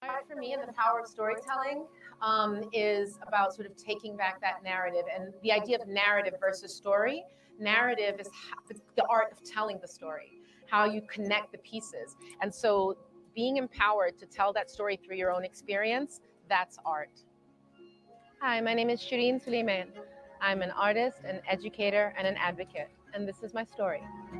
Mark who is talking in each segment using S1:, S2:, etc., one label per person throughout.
S1: For me, and the power of storytelling is about sort of taking back that narrative, and the idea of narrative versus story. Narrative is the art of telling the story, how you connect the pieces. And so being empowered to tell that story through your own experience, that's art. Hi, my name is Shireen Suleiman. I'm an artist, an educator, and an advocate, and this is my story.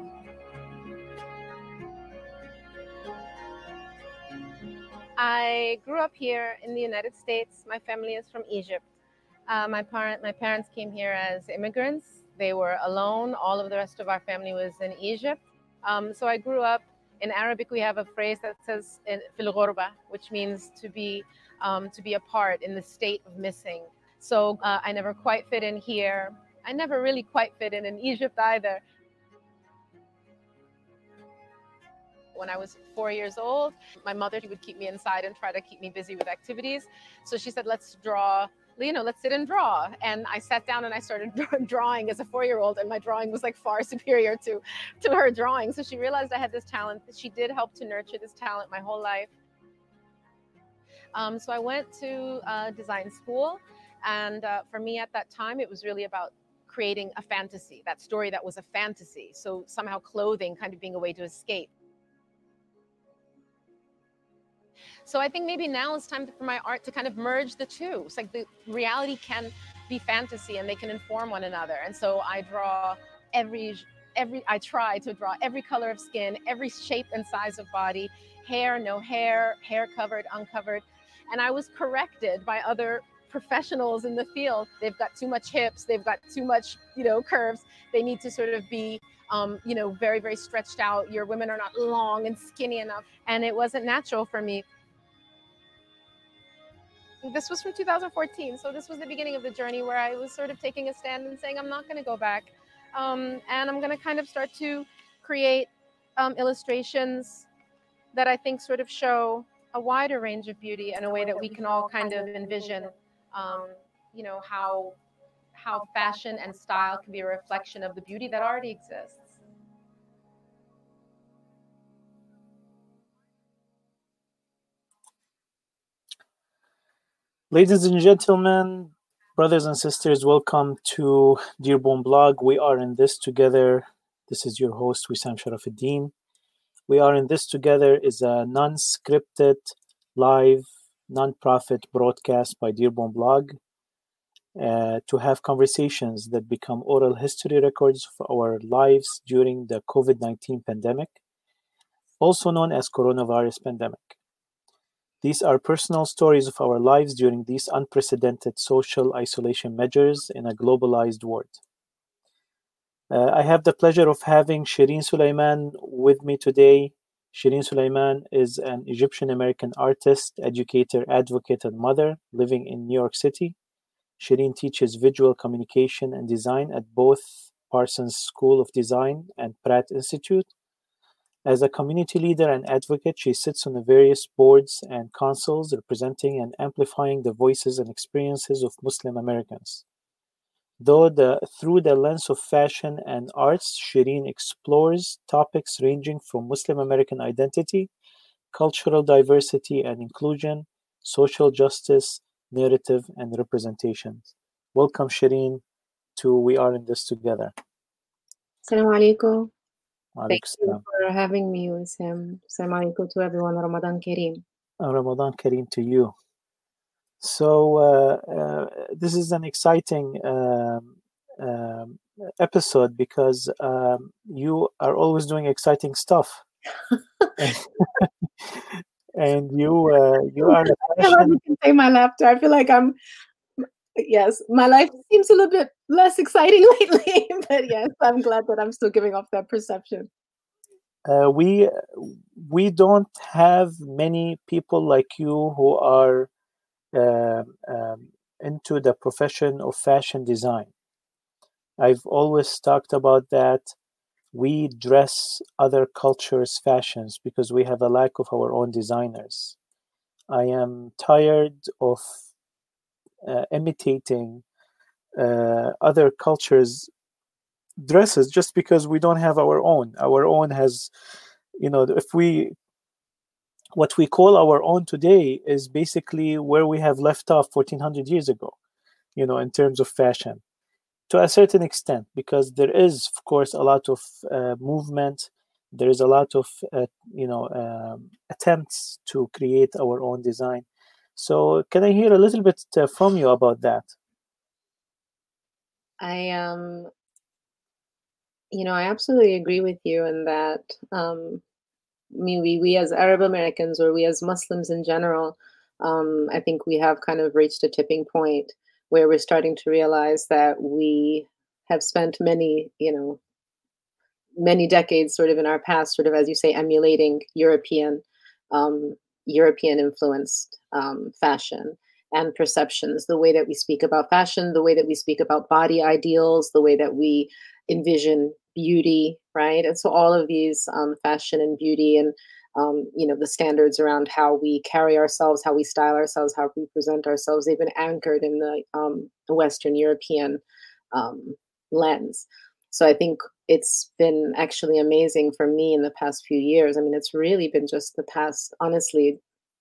S1: I grew up here in the United States. My family is from Egypt. My parents came here as immigrants. They were alone. All of the rest of our family was in Egypt. So I grew up. In Arabic, we have a phrase that says "fil ghurba," which means to be apart, in the state of missing. So I never quite fit in here. I never really quite fit in Egypt either. When I was 4 years old, my mother would keep me inside and try to keep me busy with activities. So she said, let's draw, let's sit and draw. And I sat down and I started drawing as a 4-year-old, and my drawing was like far superior to her drawing. So she realized I had this talent. She did help to nurture this talent my whole life. So I went to design school. And for me at that time, it was really about creating a fantasy, that story that was a fantasy. So somehow clothing kind of being a way to escape. So I think maybe now it's time for my art to kind of merge the two. It's like the reality can be fantasy and they can inform one another. And so I draw I try to draw every color of skin, every shape and size of body, hair, no hair, hair covered, uncovered. And I was corrected by other professionals in the field. They've got too much hips, they've got too much, curves. They need to sort of be very, very stretched out. Your women are not long and skinny enough. And it wasn't natural for me. This was from 2014. So this was the beginning of the journey where I was sort of taking a stand and saying, I'm not going to go back. And I'm going to kind of start to create illustrations that I think sort of show a wider range of beauty in a way that we can all kind of envision, how fashion and style can be a reflection of the beauty that already exists.
S2: Ladies and gentlemen, brothers and sisters, welcome to Dearborn Blog. We are in this together. This is your host, Wissam Sharafuddin. We are in this together is a non-scripted, live, non-profit broadcast by Dearborn Blog to have conversations that become oral history records of our lives during the COVID-19 pandemic, also known as coronavirus pandemic. These are personal stories of our lives during these unprecedented social isolation measures in a globalized world. I have the pleasure of having Shireen Suleiman with me today. Shireen Suleiman is an Egyptian-American artist, educator, advocate, and mother living in New York City. Shireen teaches visual communication and design at both Parsons School of Design and Pratt Institute. As a community leader and advocate, she sits on the various boards and councils representing and amplifying the voices and experiences of Muslim Americans. Through the lens of fashion and arts, Shireen explores topics ranging from Muslim American identity, cultural diversity and inclusion, social justice, narrative, and representation. Welcome, Shireen, to We Are in This Together.
S3: Assalamu alaikum. Thank
S2: Alaikum
S3: you
S2: salam.
S3: for having me, Wissam. Assalamu alaikum to everyone. Ramadan Kareem.
S2: Ramadan Kareem to you. So this is an exciting episode because you are always doing exciting stuff, and you are.
S3: I feel like you can say my laughter. I feel like yes, my life seems a little bit less exciting lately, but yes, I'm glad that I'm still giving off that perception.
S2: We don't have many people like you who are into the profession of fashion design. I've always talked about that. We dress other cultures' fashions because we have a lack of our own designers. I am tired of imitating other cultures' dresses just because we don't have our own. Our own has, if we what we call our own today is basically where we have left off 1400 years ago, in terms of fashion, to a certain extent, because there is, of course, a lot of movement. There is a lot of, attempts to create our own design. So can I hear a little bit from you about that?
S3: I I absolutely agree with you in that. I mean, we as Arab Americans, or we as Muslims in general, I think we have kind of reached a tipping point where we're starting to realize that we have spent many decades sort of in our past, sort of, as you say, emulating um, European influenced fashion and perceptions, the way that we speak about fashion, the way that we speak about body ideals, the way that we envision beauty, right? And so all of these fashion and beauty and the standards around how we carry ourselves, how we style ourselves, how we present ourselves, they've been anchored in the Western European um, lens. So I think it's been actually amazing for me in the past few years. I mean, it's really been just the past, honestly,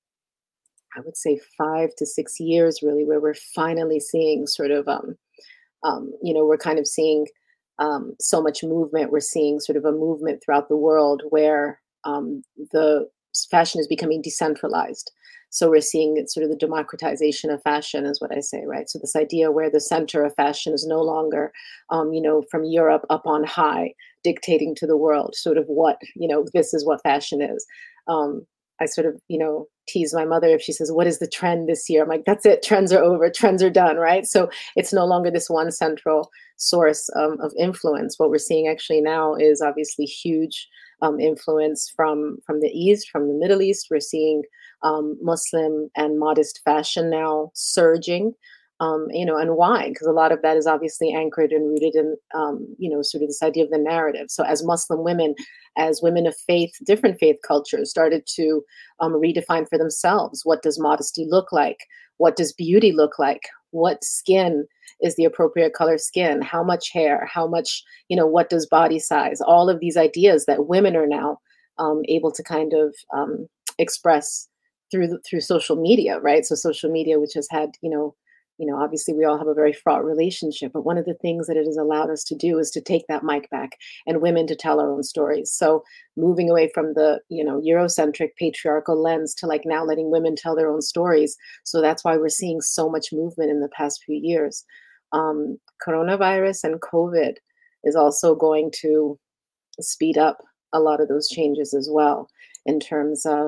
S3: I would say 5 to 6 years, really, where we're finally seeing sort of, we're kind of seeing so much movement. We're seeing sort of a movement throughout the world where the fashion is becoming decentralized. So we're seeing it, sort of the democratization of fashion is what I say, right? So this idea where the center of fashion is no longer, from Europe up on high, dictating to the world sort of what, this is what fashion is. I sort of, tease my mother if she says, "What is the trend this year?" I'm like, "That's it. Trends are over. Trends are done." Right. So it's no longer this one central source of influence. What we're seeing actually now is obviously huge influence from the East, from the Middle East. We're seeing Muslim and modest fashion now surging. And why? Because a lot of that is obviously anchored and rooted in, sort of this idea of the narrative. So as Muslim women, as women of faith, different faith cultures started to redefine for themselves, what does modesty look like? What does beauty look like? What skin is the appropriate color skin? How much hair? How much, what does body size? All of these ideas that women are now able to kind of express through social media, right? So social media, which has had, obviously we all have a very fraught relationship, but one of the things that it has allowed us to do is to take that mic back and women to tell our own stories. So moving away from the, Eurocentric patriarchal lens to like now letting women tell their own stories. So that's why we're seeing so much movement in the past few years. Coronavirus and COVID is also going to speed up a lot of those changes as well, in terms of,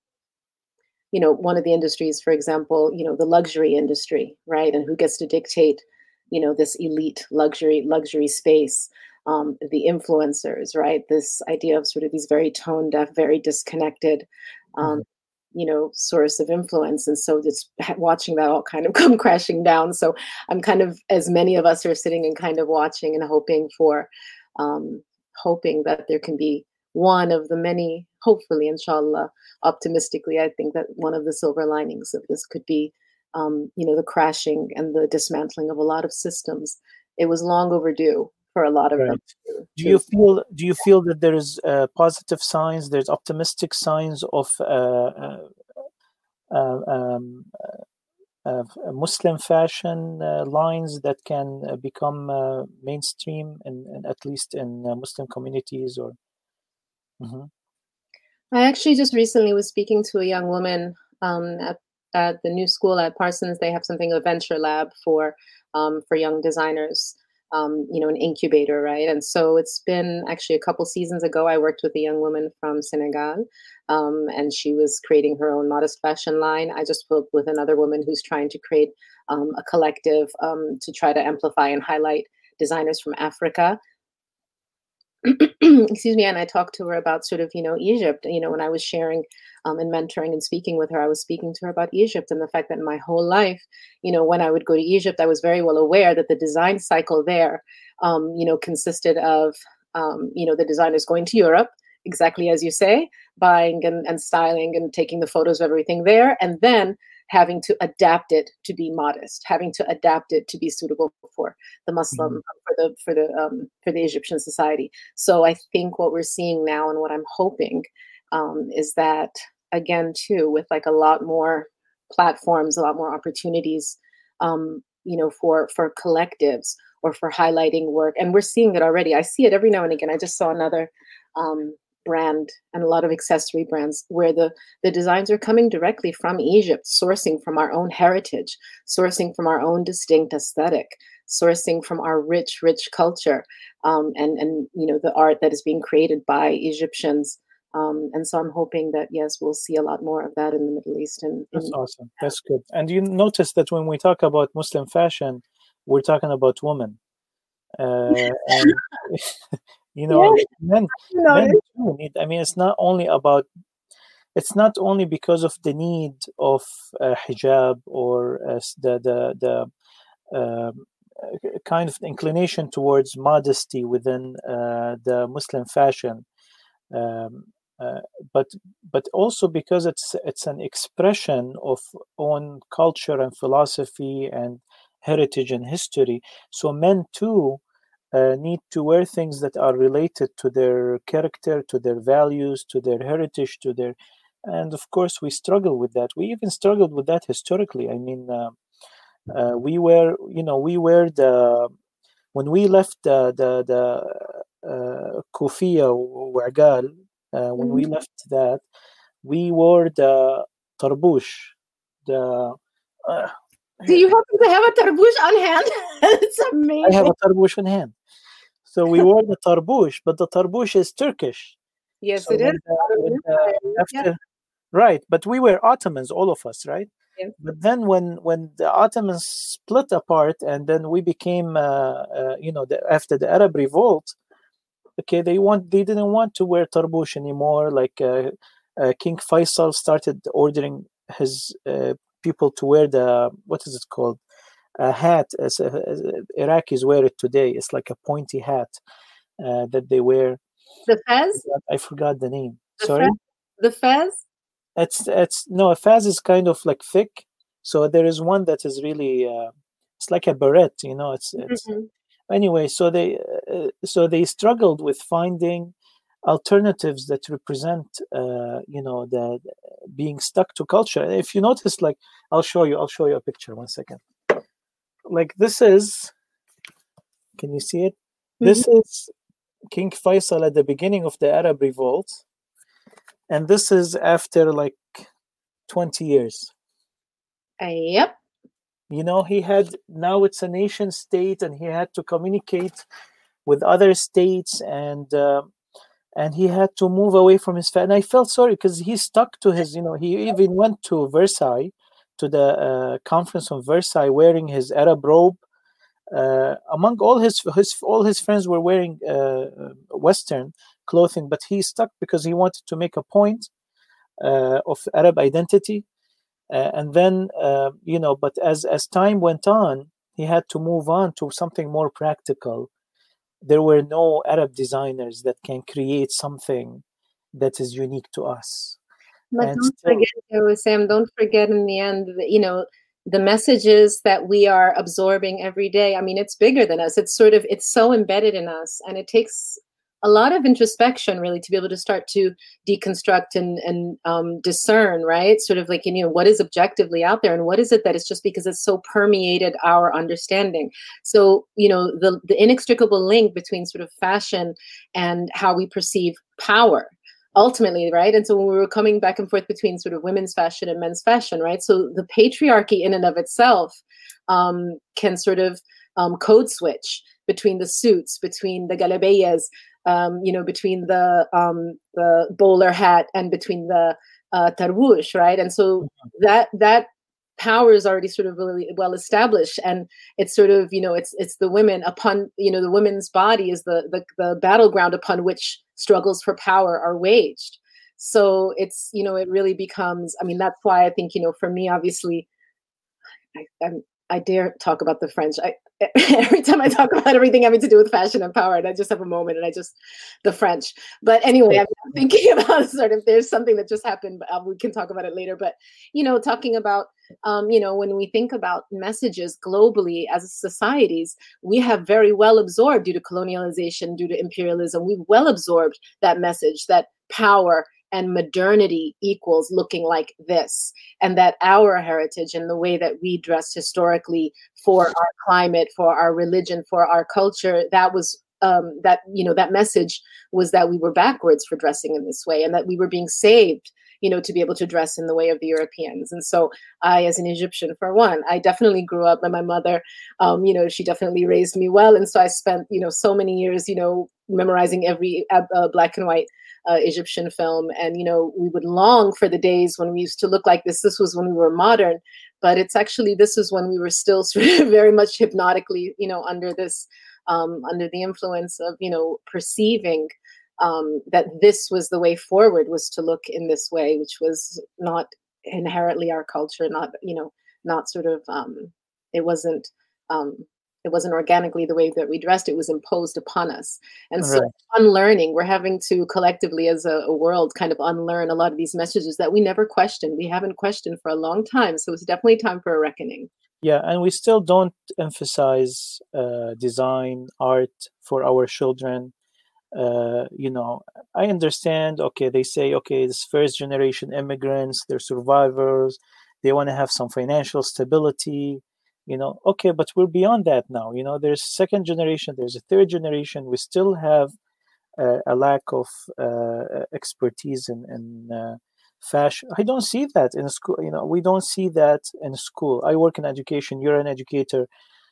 S3: one of the industries, for example, the luxury industry, right? And who gets to dictate, this elite luxury space, the influencers, right? This idea of sort of these very tone deaf, very disconnected, source of influence. And so just watching that all kind of come crashing down. So I'm kind of, as many of us are sitting and kind of watching and hoping that there can be one of the many, hopefully, inshallah, optimistically, I think that one of the silver linings of this could be, the crashing and the dismantling of a lot of systems. It was long overdue for a lot of them.
S2: Do you feel that there is positive signs? There's optimistic signs of Muslim fashion lines that can become mainstream, and at least in Muslim communities, or? Mm-hmm.
S3: I actually just recently was speaking to a young woman at the new school at Parsons. They have something, a venture lab for young designers, an incubator, right? And so it's been actually a couple seasons ago, I worked with a young woman from Senegal, and she was creating her own modest fashion line. I just spoke with another woman who's trying to create a collective to try to amplify and highlight designers from Africa. Excuse me. And I talked to her about sort of, Egypt, when I was sharing and mentoring and speaking with her, I was speaking to her about Egypt and the fact that in my whole life, when I would go to Egypt, I was very well aware that the design cycle there, consisted of, the designers going to Europe, exactly as you say, buying and styling and taking the photos of everything there, and then having to adapt it to be modest, having to adapt it to be suitable for the Muslim, for the Egyptian society. So I think what we're seeing now, and what I'm hoping, is that again too, with like a lot more platforms, a lot more opportunities, for collectives or for highlighting work. And we're seeing it already. I see it every now and again. I just saw another brand and a lot of accessory brands where the designs are coming directly from Egypt, sourcing from our own heritage, sourcing from our own distinct aesthetic, sourcing from our rich culture, and the art that is being created by Egyptians. And so I'm hoping that, yes, we'll see a lot more of that in the Middle East.
S2: That's awesome. That's good. And you notice that when we talk about Muslim fashion, we're talking about women. And men too need. I mean, it's not only because of the need of hijab or the kind of inclination towards modesty within the Muslim fashion, but also because it's an expression of own culture and philosophy and heritage and history. So men too need to wear things that are related to their character, to their values, to their heritage, and of course we struggle with that. We even struggled with that historically. I mean, we wear when we left the kufiya wa'gal, when we left that, we wore the tarbush.
S3: Do you happen to have a tarbush on hand? It's amazing.
S2: I have a tarbush on hand. So we wore the tarbush, but the tarbush is Turkish.
S3: Yes, so it is.
S2: Right, but we were Ottomans, all of us, right?
S3: Yes.
S2: But then when the Ottomans split apart, and then we became, after the Arab Revolt, okay, they didn't want to wear tarbush anymore. Like King Faisal started ordering his people to wear what is it called? A hat, as Iraqis wear it today. It's like a pointy hat that they wear.
S3: The fez?
S2: I forgot the name.
S3: Sorry? The fez?
S2: A fez is kind of like thick. So there is one that is really, it's like a beret, it's anyway. So they struggled with finding alternatives that represent, the being stuck to culture. If you notice, like, I'll show you a picture. 1 second. Like this is, can you see it? This is King Faisal at the beginning of the Arab Revolt, and this is after like 20 years.
S3: Yep.
S2: Now it's a nation state, and he had to communicate with other states, and he had to move away from his family. And I felt sorry because he stuck to his, he even went to Versailles, to the conference of Versailles, wearing his Arab robe. Among all his friends were wearing Western clothing, but he stuck because he wanted to make a point of Arab identity. And then, but as time went on, he had to move on to something more practical. There were no Arab designers that can create something that is unique to us.
S3: But don't forget, Sam, don't forget in the end, the messages that we are absorbing every day. I mean, it's bigger than us. It's so embedded in us. And it takes a lot of introspection, really, to be able to start to deconstruct and discern, right? Sort of like, what is objectively out there, and what is it that is just because it's so permeated our understanding. So, the inextricable link between sort of fashion and how we perceive power, ultimately, right? And so when we were coming back and forth between sort of women's fashion and men's fashion, right? So the patriarchy in and of itself can sort of code switch between the suits, between the galabeyas, between the bowler hat, and between the tarbush, right? And so that power is already sort of really well established, and it's sort of, it's the women upon, the women's body is the battleground upon which struggles for power are waged. So it's, it really becomes, I mean, that's why I think, for me, obviously, I dare talk about the French. Every time I talk about everything having to do with fashion and power, and I just have a moment, and the French. But anyway, I'm thinking about sort of, there's something that just happened, but we can talk about it later. But, talking about, when we think about messages globally as societies, we have very well absorbed, due to colonialization, due to imperialism, we've well absorbed that message, that power and modernity equals looking like this, and that our heritage and the way that we dressed historically for our climate, for our religion, for our culture, that was that, you know, that message was that we were backwards for dressing in this way, and that we were being saved, you know, to be able to dress in the way of the Europeans. And so I, as an Egyptian, for one, I definitely grew up, and my mother, you know, she definitely raised me well. And so I spent, you know, so many years, you know, memorizing every black and white Egyptian film. And, you know, we would long for the days when we used to look like this. This was when we were modern, but it's actually, this is when we were still sort of very much hypnotically, you know, under this, under the influence of, you know, perceiving that this was the way forward, was to look in this way, which was not inherently our culture, not, you know, not sort of, it wasn't, it wasn't organically the way that we dressed, it was imposed upon us. And so
S2: Right.
S3: unlearning, we're having to collectively as a world kind of unlearn a lot of these messages that we never questioned. We haven't questioned for a long time. So it's definitely time for a reckoning.
S2: Yeah, and we still don't emphasize design, art for our children. You know, I understand, okay, they say, okay, this first generation immigrants, they're survivors, they want to have some financial stability, you know, okay, but we're beyond that now. You know, there's second generation, there's a third generation. We still have a lack of expertise in fashion. I don't see that in school. You know, we don't see that in school. I work in education. You're an educator.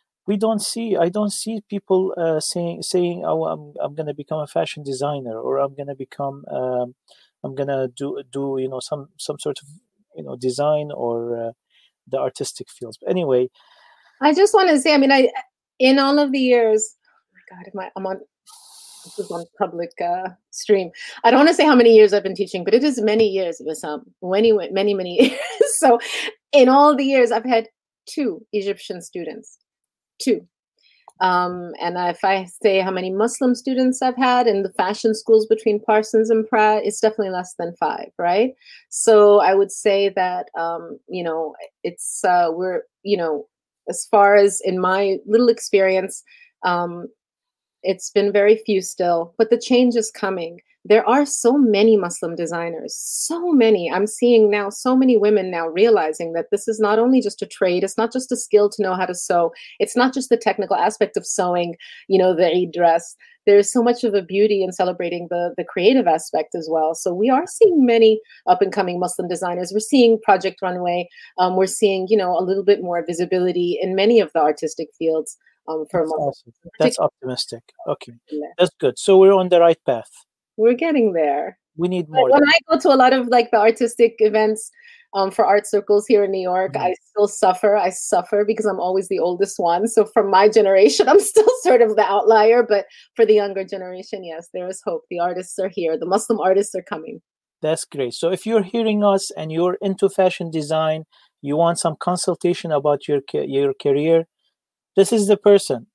S2: I don't see people saying, oh, I'm going to become a fashion designer, or I'm going to become I'm going to do you know, some sort of, you know, design or the artistic fields. But anyway,
S3: I just want to say, I mean, in all of the years, oh my God, I'm on, this is on public stream. I don't want to say how many years I've been teaching, but it is many years. It was many years. So in all the years, I've had 2 Egyptian students, 2. And if I say how many Muslim students I've had in the fashion schools between Parsons and Pratt, it's definitely less than 5, right? So I would say that, you know, it's, we're, you know, as far as in my little experience, it's been very few still, but the change is coming. There are so many Muslim designers, so many. I'm seeing now so many women now realizing that this is not only just a trade, it's not just a skill to know how to sew. It's not just the technical aspect of sewing, you know, the Eid dress. There's so much of a beauty in celebrating the creative aspect as well. So we are seeing many up and coming Muslim designers. We're seeing Project Runway. We're seeing, you know, a little bit more visibility in many of the artistic fields. For
S2: that's
S3: Muslim.
S2: awesome. That's optimistic. Okay, that's good. So we're on the right path.
S3: We're getting there.
S2: We need more.
S3: When I go to a lot of like the artistic events for art circles here in New York, I still suffer. I suffer because I'm always the oldest one. So from my generation, I'm still sort of the outlier. But for the younger generation, yes, there is hope. The artists are here. The Muslim artists are coming.
S2: That's great. So if you're hearing us and you're into fashion design, you want some consultation about your career, this is the person.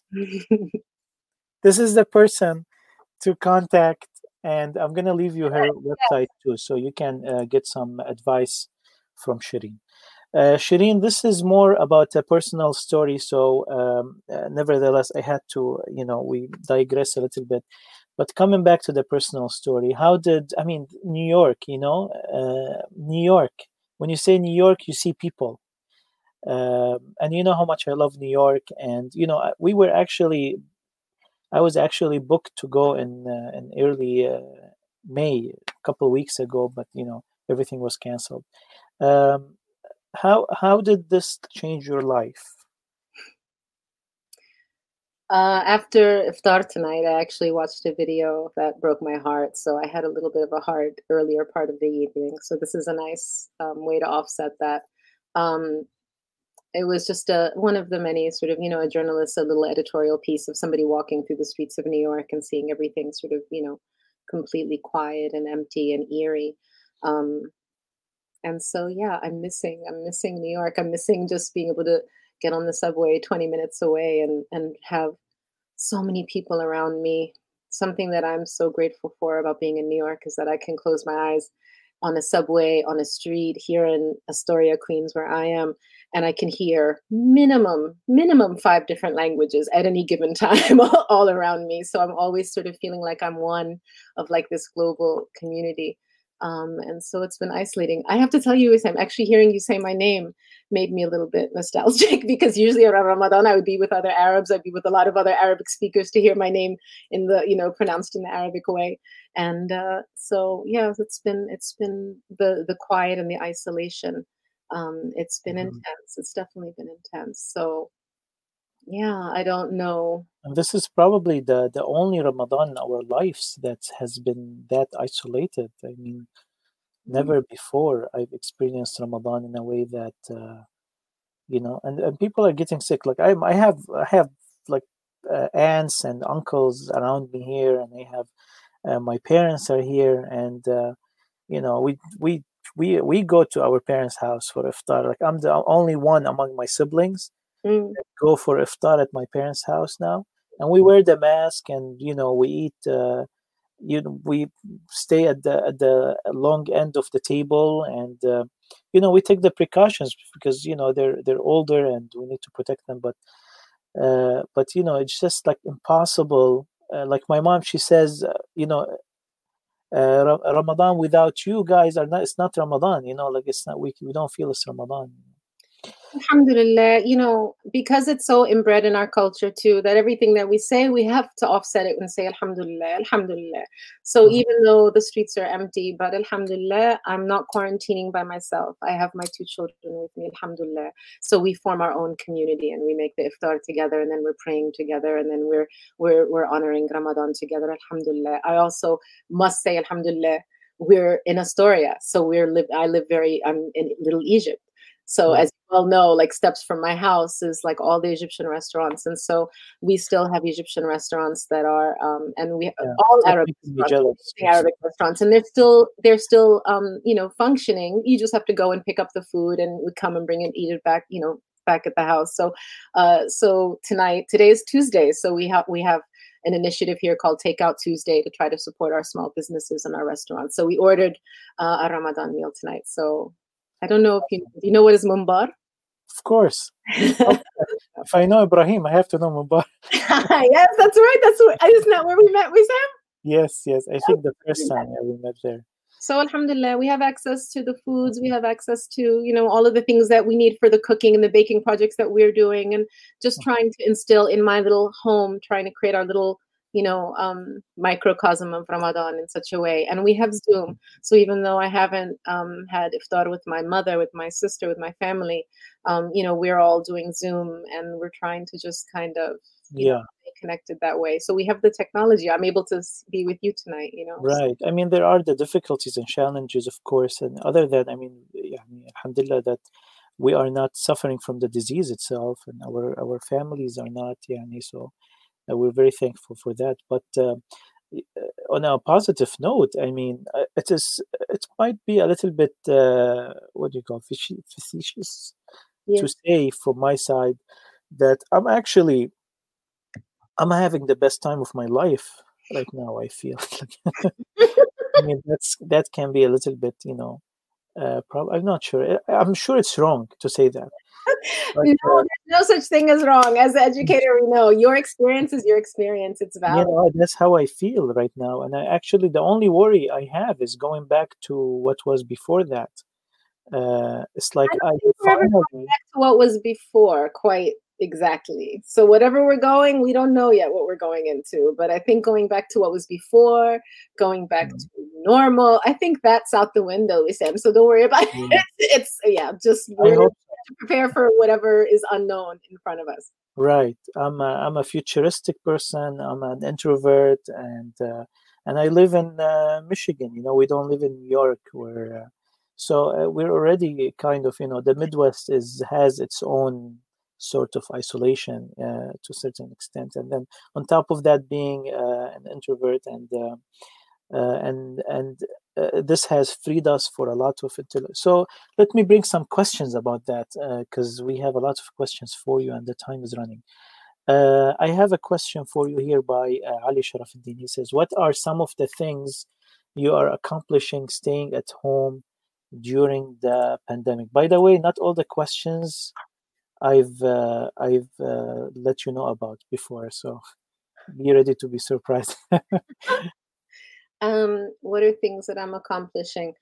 S2: This is the person to contact, and I'm going to leave you her website too, so you can get some advice from Shireen. Shireen, this is more about a personal story, so nevertheless, I had to, you know, we digress a little bit. But coming back to the personal story, New York, you know, New York, when you say New York, you see people. And you know how much I love New York. And, you know, I was actually booked to go in early May, a couple of weeks ago, but, you know, everything was canceled. How did this change your life?
S3: After iftar tonight, I actually watched a video that broke my heart. So I had a little bit of a hard earlier part of the evening. So this is a nice way to offset that. It was just one of the many sort of, you know, a journalist, a little editorial piece of somebody walking through the streets of New York and seeing everything sort of, you know, completely quiet and empty and eerie. And so, yeah, I'm missing New York. I'm missing just being able to get on the subway 20 minutes away and have so many people around me. Something that I'm so grateful for about being in New York is that I can close my eyes on a subway, on a street here in Astoria, Queens, where I am, and I can hear minimum 5 different languages at any given time all around me. So I'm always sort of feeling like I'm one of like this global community. And so it's been isolating. I have to tell you, Wissam, actually hearing you say my name made me a little bit nostalgic because usually around Ramadan I would be with other Arabs. I'd be with a lot of other Arabic speakers to hear my name in the, pronounced in the Arabic way. And so yeah, it's been the quiet and the isolation. It's been intense. It's definitely been intense. So yeah, I don't know.
S2: And this is probably the only Ramadan in our lives that has been that isolated. I mean, never before I've experienced Ramadan in a way that and people are getting sick. Like I have like aunts and uncles around me here, and they have my parents are here, and we go to our parents' house for iftar. Like I'm the only one among my siblings
S3: Mm.
S2: that go for iftar at my parents' house now, and we wear the mask, and we eat. We stay at the long end of the table, and we take the precautions because they're older and we need to protect them. But it's just like impossible. Like my mom, she says, Ramadan without you guys are not. It's not Ramadan. Like it's not. We don't feel it's Ramadan.
S3: Alhamdulillah, because it's so inbred in our culture too, that everything that we say, we have to offset it and say Alhamdulillah, Alhamdulillah. So even though the streets are empty, but Alhamdulillah, I'm not quarantining by myself. I have my 2 children with me, Alhamdulillah. So we form our own community and we make the iftar together, and then we're praying together, and then we're honoring Ramadan together, Alhamdulillah. I also must say Alhamdulillah, we're in Astoria, so I'm in Little Egypt. So as you well know, like steps from my house is like all the Egyptian restaurants, and so we still have Egyptian restaurants that are, and we all Arabic restaurants, and they're still functioning. You just have to go and pick up the food, and we come and bring it, eat it back, back at the house. So, today is Tuesday, so we have an initiative here called Takeout Tuesday to try to support our small businesses and our restaurants. So we ordered a Ramadan meal tonight. So. I don't know do you know what is mumbar?
S2: Of course. If I know Ibrahim, I have to know mumbar.
S3: Yes, that's right. Isn't that where we met with him?
S2: Yes. I think the first time we met there.
S3: So alhamdulillah, we have access to the foods. We have access to, all of the things that we need for the cooking and the baking projects that we're doing, and just trying to instill in my little home, trying to create our little microcosm of Ramadan in such a way. And we have Zoom. So even though I haven't had iftar with my mother, with my sister, with my family, we're all doing Zoom, and we're trying to just kind of stay connected that way. So we have the technology. I'm able to be with you tonight,
S2: Right. I mean, there are the difficulties and challenges, of course. And other than, alhamdulillah, that we are not suffering from the disease itself, and our families are not, so we're very thankful for that. But on a positive note, I mean, it might be a little bit, what do you call, facetious to say from my side that I'm having the best time of my life right now. I feel I mean, that can be a little bit, I'm not sure. I'm sure it's wrong to say that.
S3: But, no, there's no such thing as wrong. As an educator, we know your experience is your experience. It's valid.
S2: That's how I feel right now. And the only worry I have is going back to what was before that. It's like
S3: I finally going back to what was before, quite exactly. So whatever we're going, we don't know yet what we're going into. But I think going back to what was before, going back to normal, I think that's out the window, Sam. So don't worry about it. It's just to prepare for whatever is unknown in front of us.
S2: Right. I'm a futuristic person. I'm an introvert, and I live in Michigan. We don't live in New York, where so we're already kind of the Midwest has its own sort of isolation to a certain extent, and then on top of that, being an introvert and this has freed us for a lot of it. So let me bring some questions about that, because we have a lot of questions for you and the time is running. I have a question for you here by Ali Sharafuddin. He says, what are some of the things you are accomplishing staying at home during the pandemic? By the way, not all the questions I've let you know about before, so be ready to be surprised.
S3: What are things that I'm accomplishing?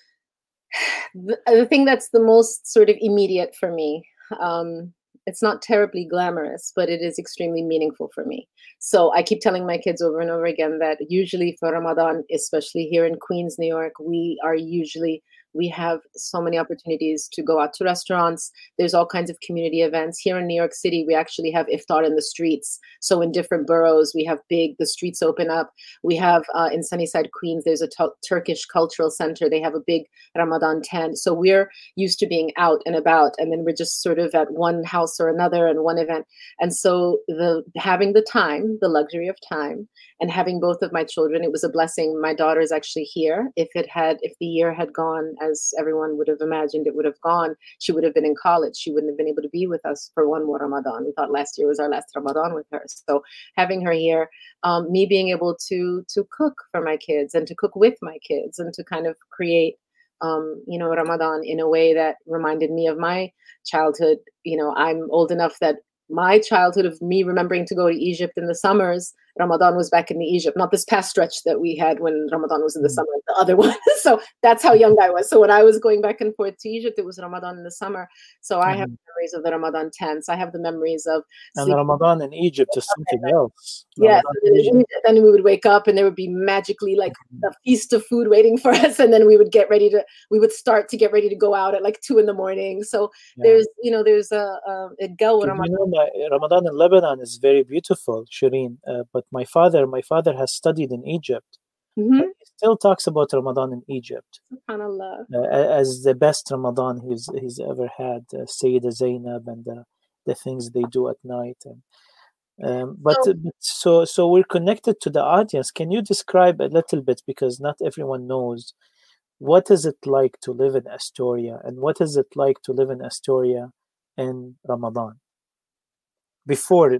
S3: The thing that's the most sort of immediate for me, it's not terribly glamorous, but it is extremely meaningful for me. So I keep telling my kids over and over again that usually for Ramadan, especially here in Queens, New York, we have so many opportunities to go out to restaurants. There's all kinds of community events. Here in New York City, we actually have iftar in the streets. So in different boroughs, we have the streets open up. We have in Sunnyside, Queens, there's a Turkish cultural center. They have a big Ramadan tent. So we're used to being out and about, and then we're just sort of at one house or another and one event. And so having the time, the luxury of time, and having both of my children, it was a blessing. My daughter is actually here. If the year had gone as everyone would have imagined it would have gone, she would have been in college. She wouldn't have been able to be with us for one more Ramadan. We thought last year was our last Ramadan with her. So having her here, me being able to cook for my kids and to cook with my kids and to kind of create Ramadan in a way that reminded me of my childhood. I'm old enough that my childhood of me remembering to go to Egypt in the summers, Ramadan was back in the Egypt, not this past stretch that we had when Ramadan was in the summer, the other one. So that's how young I was. So when I was going back and forth to Egypt, it was Ramadan in the summer. So I have memories of the Ramadan tents. I have the memories of
S2: Ramadan in Egypt is something else.
S3: Yeah, then we would wake up and there would be magically like a feast of food waiting for us, and then we would start to get ready to go out at like 2 a.m. So there's go
S2: Ramadan. Ramadan in Lebanon is very beautiful, Shireen. But my father has studied in Egypt.
S3: Mm-hmm.
S2: He still talks about Ramadan in Egypt
S3: SubhanAllah.
S2: As the best Ramadan he's ever had. Sayyida Zainab and the things they do at night. So we're connected to the audience. Can you describe a little bit, because not everyone knows, what is it like to live in Astoria, and what is it like to live in Astoria in Ramadan before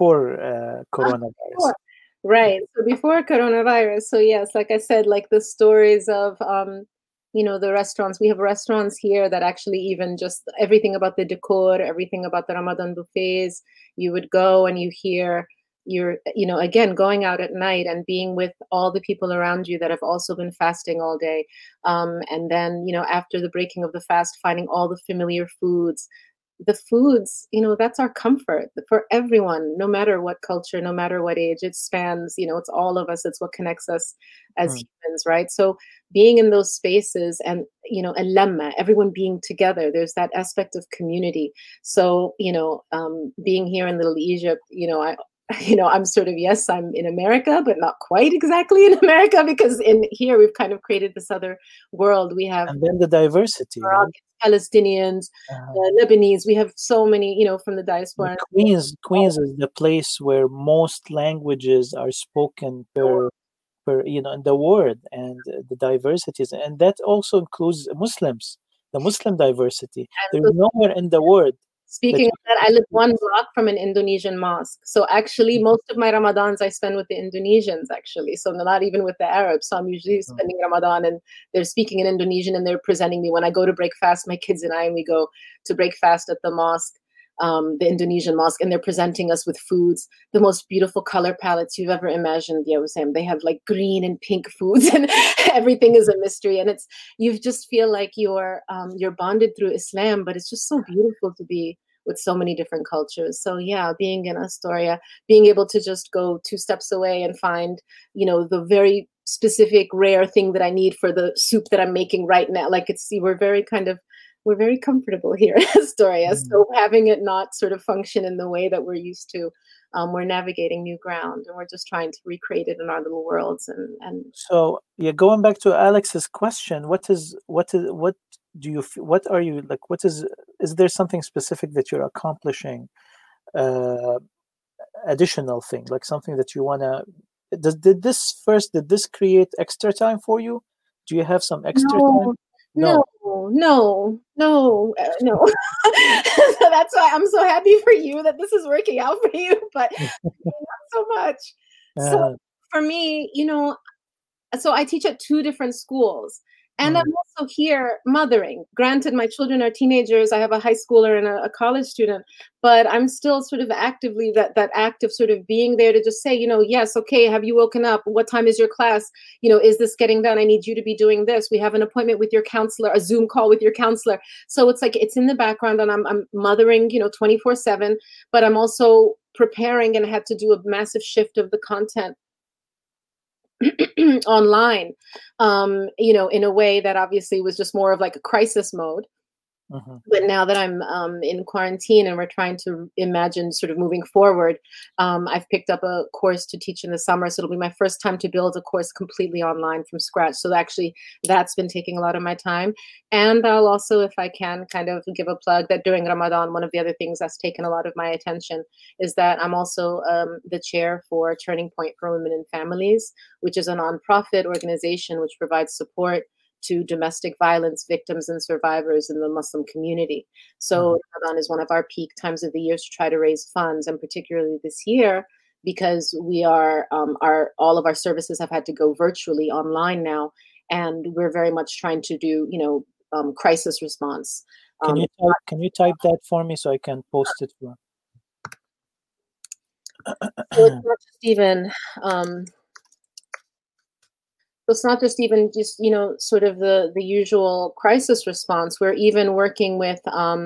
S2: coronavirus?
S3: Right. So before coronavirus. So yes, like I said, like the stories of the restaurants. We have restaurants here that actually even just everything about the decor, everything about the Ramadan buffets, you would go and you're again, going out at night and being with all the people around you that have also been fasting all day. And then, after the breaking of the fast, finding all the familiar foods. The foods, that's our comfort for everyone, no matter what culture, no matter what age. It spans, it's all of us. It's what connects us as humans, right? So being in those spaces and, a lemma, everyone being together, there's that aspect of community. So, being here in Little Egypt, I'm sort of, yes, I'm in America, but not quite exactly in America, because in here we've kind of created this other world. We have,
S2: and then the diversity, right?
S3: Palestinians, Lebanese. We have so many, from the diaspora.
S2: Queens is the place where most languages are spoken per in the world, and the diversities, and that also includes Muslims, the Muslim diversity. There's nowhere in the world.
S3: Speaking of that, I live one block from an Indonesian mosque. So actually, most of my Ramadans I spend with the Indonesians, actually. So not even with the Arabs. So I'm usually spending Ramadan and they're speaking in Indonesian and they're presenting me. When I go to break fast, my kids and we go to break fast at the mosque, the Indonesian mosque, and they're presenting us with foods, the most beautiful color palettes you've ever imagined. They have like green and pink foods and everything is a mystery. And you just feel like you're bonded through Islam, but it's just so beautiful to be with so many different cultures. So yeah, being in Astoria, being able to just go 2 steps away and find, the very specific rare thing that I need for the soup that I'm making right now. Like we're very comfortable here in Astoria. So having it not sort of function in the way that we're used to, we're navigating new ground and we're just trying to recreate it in our little worlds. And
S2: so yeah, going back to Alex's question, what are you like? Is there something specific that you're accomplishing? Additional thing, like something that you wanna? Did this create extra time for you? Do you have some extra time?
S3: No. So that's why I'm so happy for you that this is working out for you, but not so much. So for me, so I teach at 2 different schools. And I'm also here mothering. Granted, my children are teenagers. I have a high schooler and a college student, but I'm still sort of actively that act of sort of being there to just say, yes, okay, have you woken up? What time is your class? Is this getting done? I need you to be doing this. We have an appointment with your counselor, a Zoom call with your counselor. So it's like it's in the background, and I'm mothering, 24/7, but I'm also preparing and had to do a massive shift of the content online, in a way that obviously was just more of like a crisis mode. But now that I'm in quarantine and we're trying to imagine sort of moving forward, I've picked up a course to teach in the summer. So it'll be my first time to build a course completely online from scratch. So actually that's been taking a lot of my time. And I'll also, if I can, kind of give a plug that during Ramadan, one of the other things that's taken a lot of my attention is that I'm also the chair for Turning Point for Women and Families, which is a nonprofit organization which provides support to domestic violence victims and survivors in the Muslim community. So Ramadan is one of our peak times of the year to try to raise funds, and particularly this year, because we are all of our services have had to go virtually online now, and we're very much trying to do crisis response.
S2: Can you type that for me so I can post it for?
S3: So it's not just even. So it's not just even sort of the usual crisis response. We're even working with,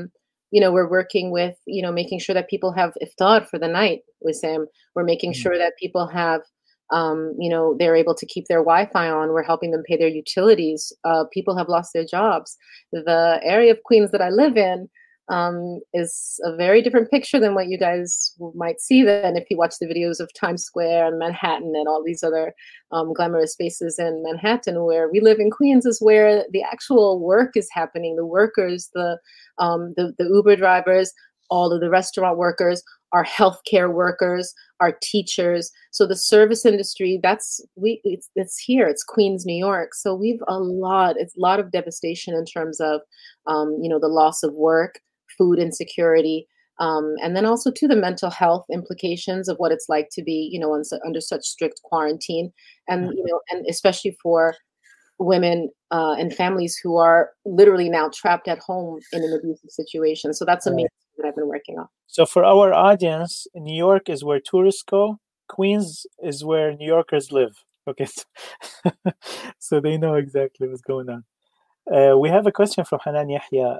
S3: making sure that people have iftar for the night with Sam. We're making sure that people have, they're able to keep their Wi-Fi on. We're helping them pay their utilities. People have lost their jobs. The area of Queens that I live in is a very different picture than what you guys might see then if you watch the videos of Times Square and Manhattan and all these other glamorous spaces in Manhattan. Where we live in Queens is where the actual work is happening. The workers, the Uber drivers, all of the restaurant workers, our healthcare workers, our teachers. So the service industry, it's here. It's Queens, New York. So it's a lot of devastation in terms of, the loss of work, food insecurity, and then also to the mental health implications of what it's like to be, under such strict quarantine, and and especially for women and families who are literally now trapped at home in an abusive situation. So that's amazing that I've been working on.
S2: So for our audience, New York is where tourists go. Queens is where New Yorkers live. Okay, so they know exactly what's going on. We have a question from Hanan Yahya.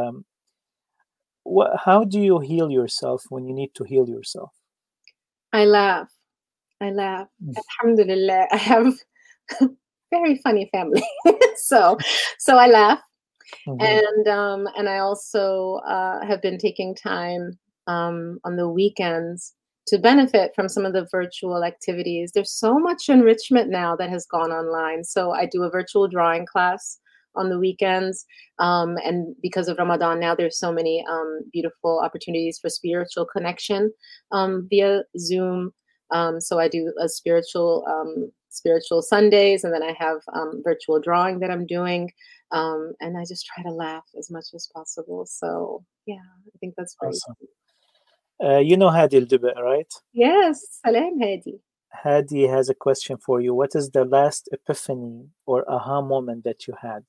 S2: How do you heal yourself when you need to heal yourself?
S3: I laugh. Alhamdulillah, I have a very funny family. so I laugh. And I also have been taking time on the weekends to benefit from some of the virtual activities. There's so much enrichment now that has gone online. So I do a virtual drawing class on the weekends. And because of Ramadan now, there's so many beautiful opportunities for spiritual connection via Zoom. So I do a spiritual Sundays, and then I have virtual drawing that I'm doing. And I just try to laugh as much as possible. So yeah, I think that's great.
S2: Awesome. You know Hadi Al-Duba, right?
S3: Yes, Salam Hadi.
S2: Hadi has a question for you. What is the last epiphany or aha moment that you had?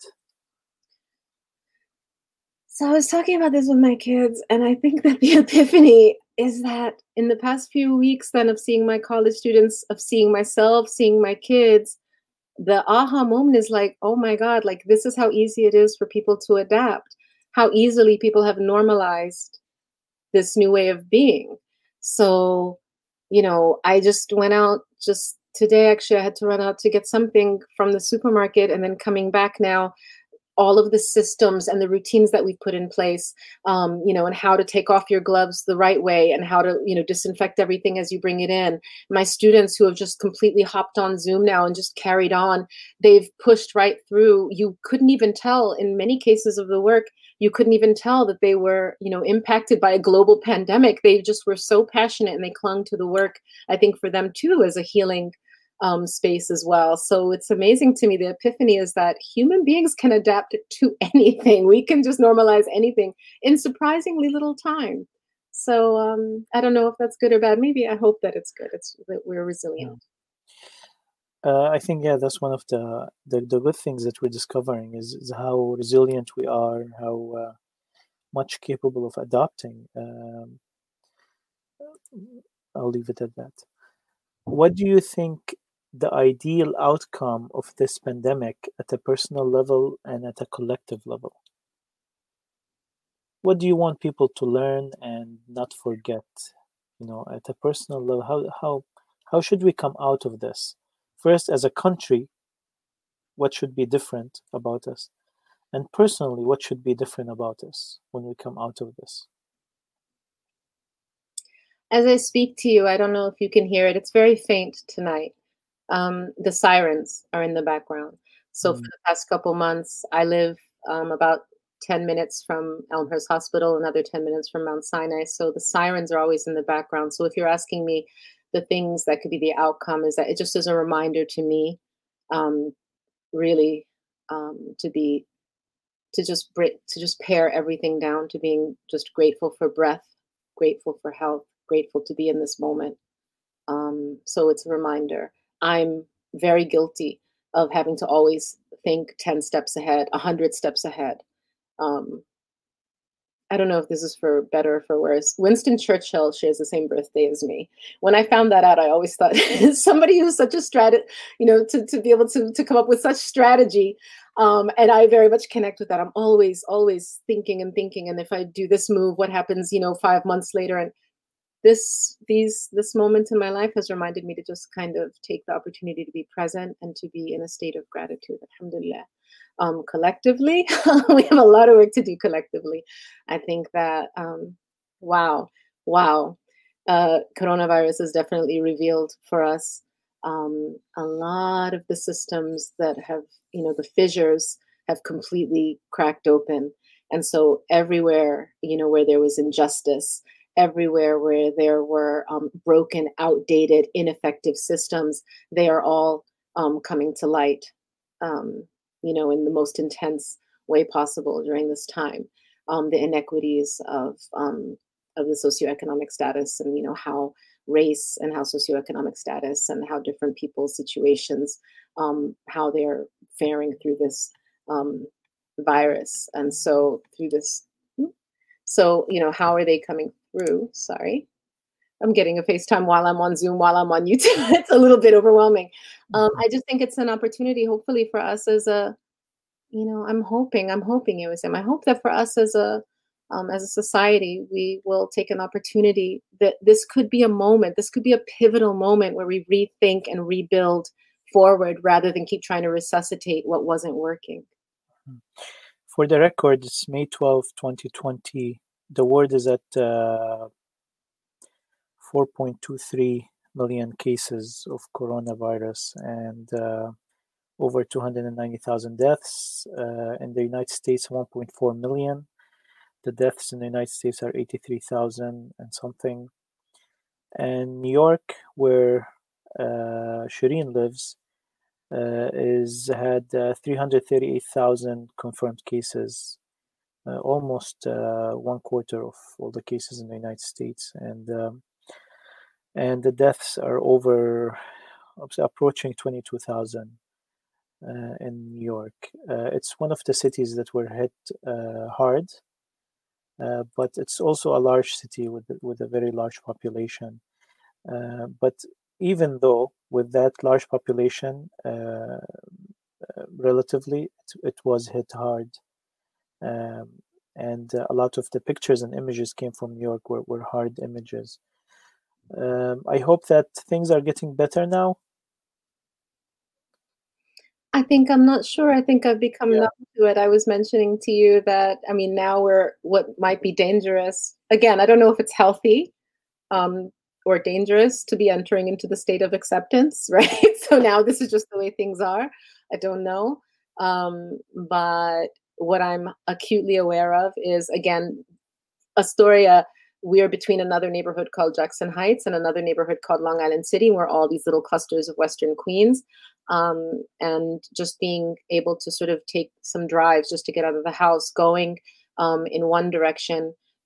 S3: So I was talking about this with my kids, and I think that the epiphany is that in the past few weeks then of seeing my college students, of seeing myself, seeing my kids, the aha moment is like, oh my God, like this is how easy it is for people to adapt, how easily people have normalized this new way of being. So, I just went out just today, actually, I had to run out to get something from the supermarket, and then coming back now, all of the systems and the routines that we've put in place, and how to take off your gloves the right way, and how to, disinfect everything as you bring it in. My students who have just completely hopped on Zoom now and just carried on, they've pushed right through. You couldn't even tell in many cases of the work, you couldn't even tell that they were, impacted by a global pandemic. They just were so passionate, and they clung to the work, I think, for them too, as a healing space as well. So it's amazing to me. The epiphany is that human beings can adapt to anything. We can just normalize anything in surprisingly little time. So I don't know if that's good or bad. Maybe I hope that it's good. It's that we're resilient.
S2: I think, yeah, that's one of the good things that we're discovering is how resilient we are, how much capable of adapting. I'll leave it at that. What do you think the ideal outcome of this pandemic at a personal level and at a collective level? What do you want people to learn and not forget? You know, at a personal level, how should we come out of this? First, as a country, what should be different about us? And personally, what should be different about us when we come out of this?
S3: As I speak to you, I don't know if you can hear it. It's very faint tonight. The sirens are in the background. So for
S2: Mm.
S3: the past couple months, I live about 10 minutes from Elmhurst Hospital, another 10 minutes from Mount Sinai. So the sirens are always in the background. So if you're asking me the things that could be the outcome, is that it just is a reminder to me, um, really, to be to just pare everything down to being just grateful for breath, grateful for health, grateful to be in this moment. So it's a reminder. I'm very guilty of having to always think 10 steps ahead, 100 steps ahead. Um, I don't know if this is for better or for worse. Winston Churchill shares the same birthday as me. When I found that out, I always thought somebody who's such a to be able to come up with such strategy. And I very much connect with that. I'm always thinking and thinking. And if I do this move, what happens, 5 months later? And this moment in my life has reminded me to just kind of take the opportunity to be present and to be in a state of gratitude. Alhamdulillah. Collectively, we have a lot of work to do collectively. I think that wow, wow, coronavirus has definitely revealed for us a lot of the systems that have, the fissures have completely cracked open. And so everywhere, where there was injustice, everywhere where there were broken, outdated, ineffective systems, they are all coming to light, in the most intense way possible during this time. The inequities of the socioeconomic status, and how race and how socioeconomic status and how different people's situations, how they're faring through this virus, and so through this. So, how are they coming through? Sorry. I'm getting a FaceTime while I'm on Zoom, while I'm on YouTube. It's a little bit overwhelming. I just think it's an opportunity, hopefully, for us as a, I'm hoping, I hope that for us as a society, we will take an opportunity that this could be a moment, this could be a pivotal moment where we rethink and rebuild forward rather than keep trying to resuscitate what wasn't working.
S2: For the record, it's May 12, 2020. The world is at 4.23 million cases of coronavirus and over 290,000 deaths. In the United States, 1.4 million. The deaths in the United States are 83,000 and something. And New York, where Shireen lives, had 338,000 confirmed cases, almost 1/4 of all the cases in the United States, and the deaths are approaching 22,000 in New York. It's one of the cities that were hit hard, but it's also a large city with a very large population. But even though with that large population, relatively, it was hit hard. And a lot of the pictures and images came from New York were hard images. I hope that things are getting better now.
S3: I'm not sure. I think I've become numb to it. I was mentioning to you that, now we're what might be dangerous. Again, I don't know if it's healthy or dangerous to be entering into the state of acceptance, right? So now this is just the way things are. I don't know. But what I'm acutely aware of is, again, Astoria, we're between another neighborhood called Jackson Heights and another neighborhood called Long Island City. We're all these little clusters of Western Queens. And just being able to sort of take some drives just to get out of the house, going in one direction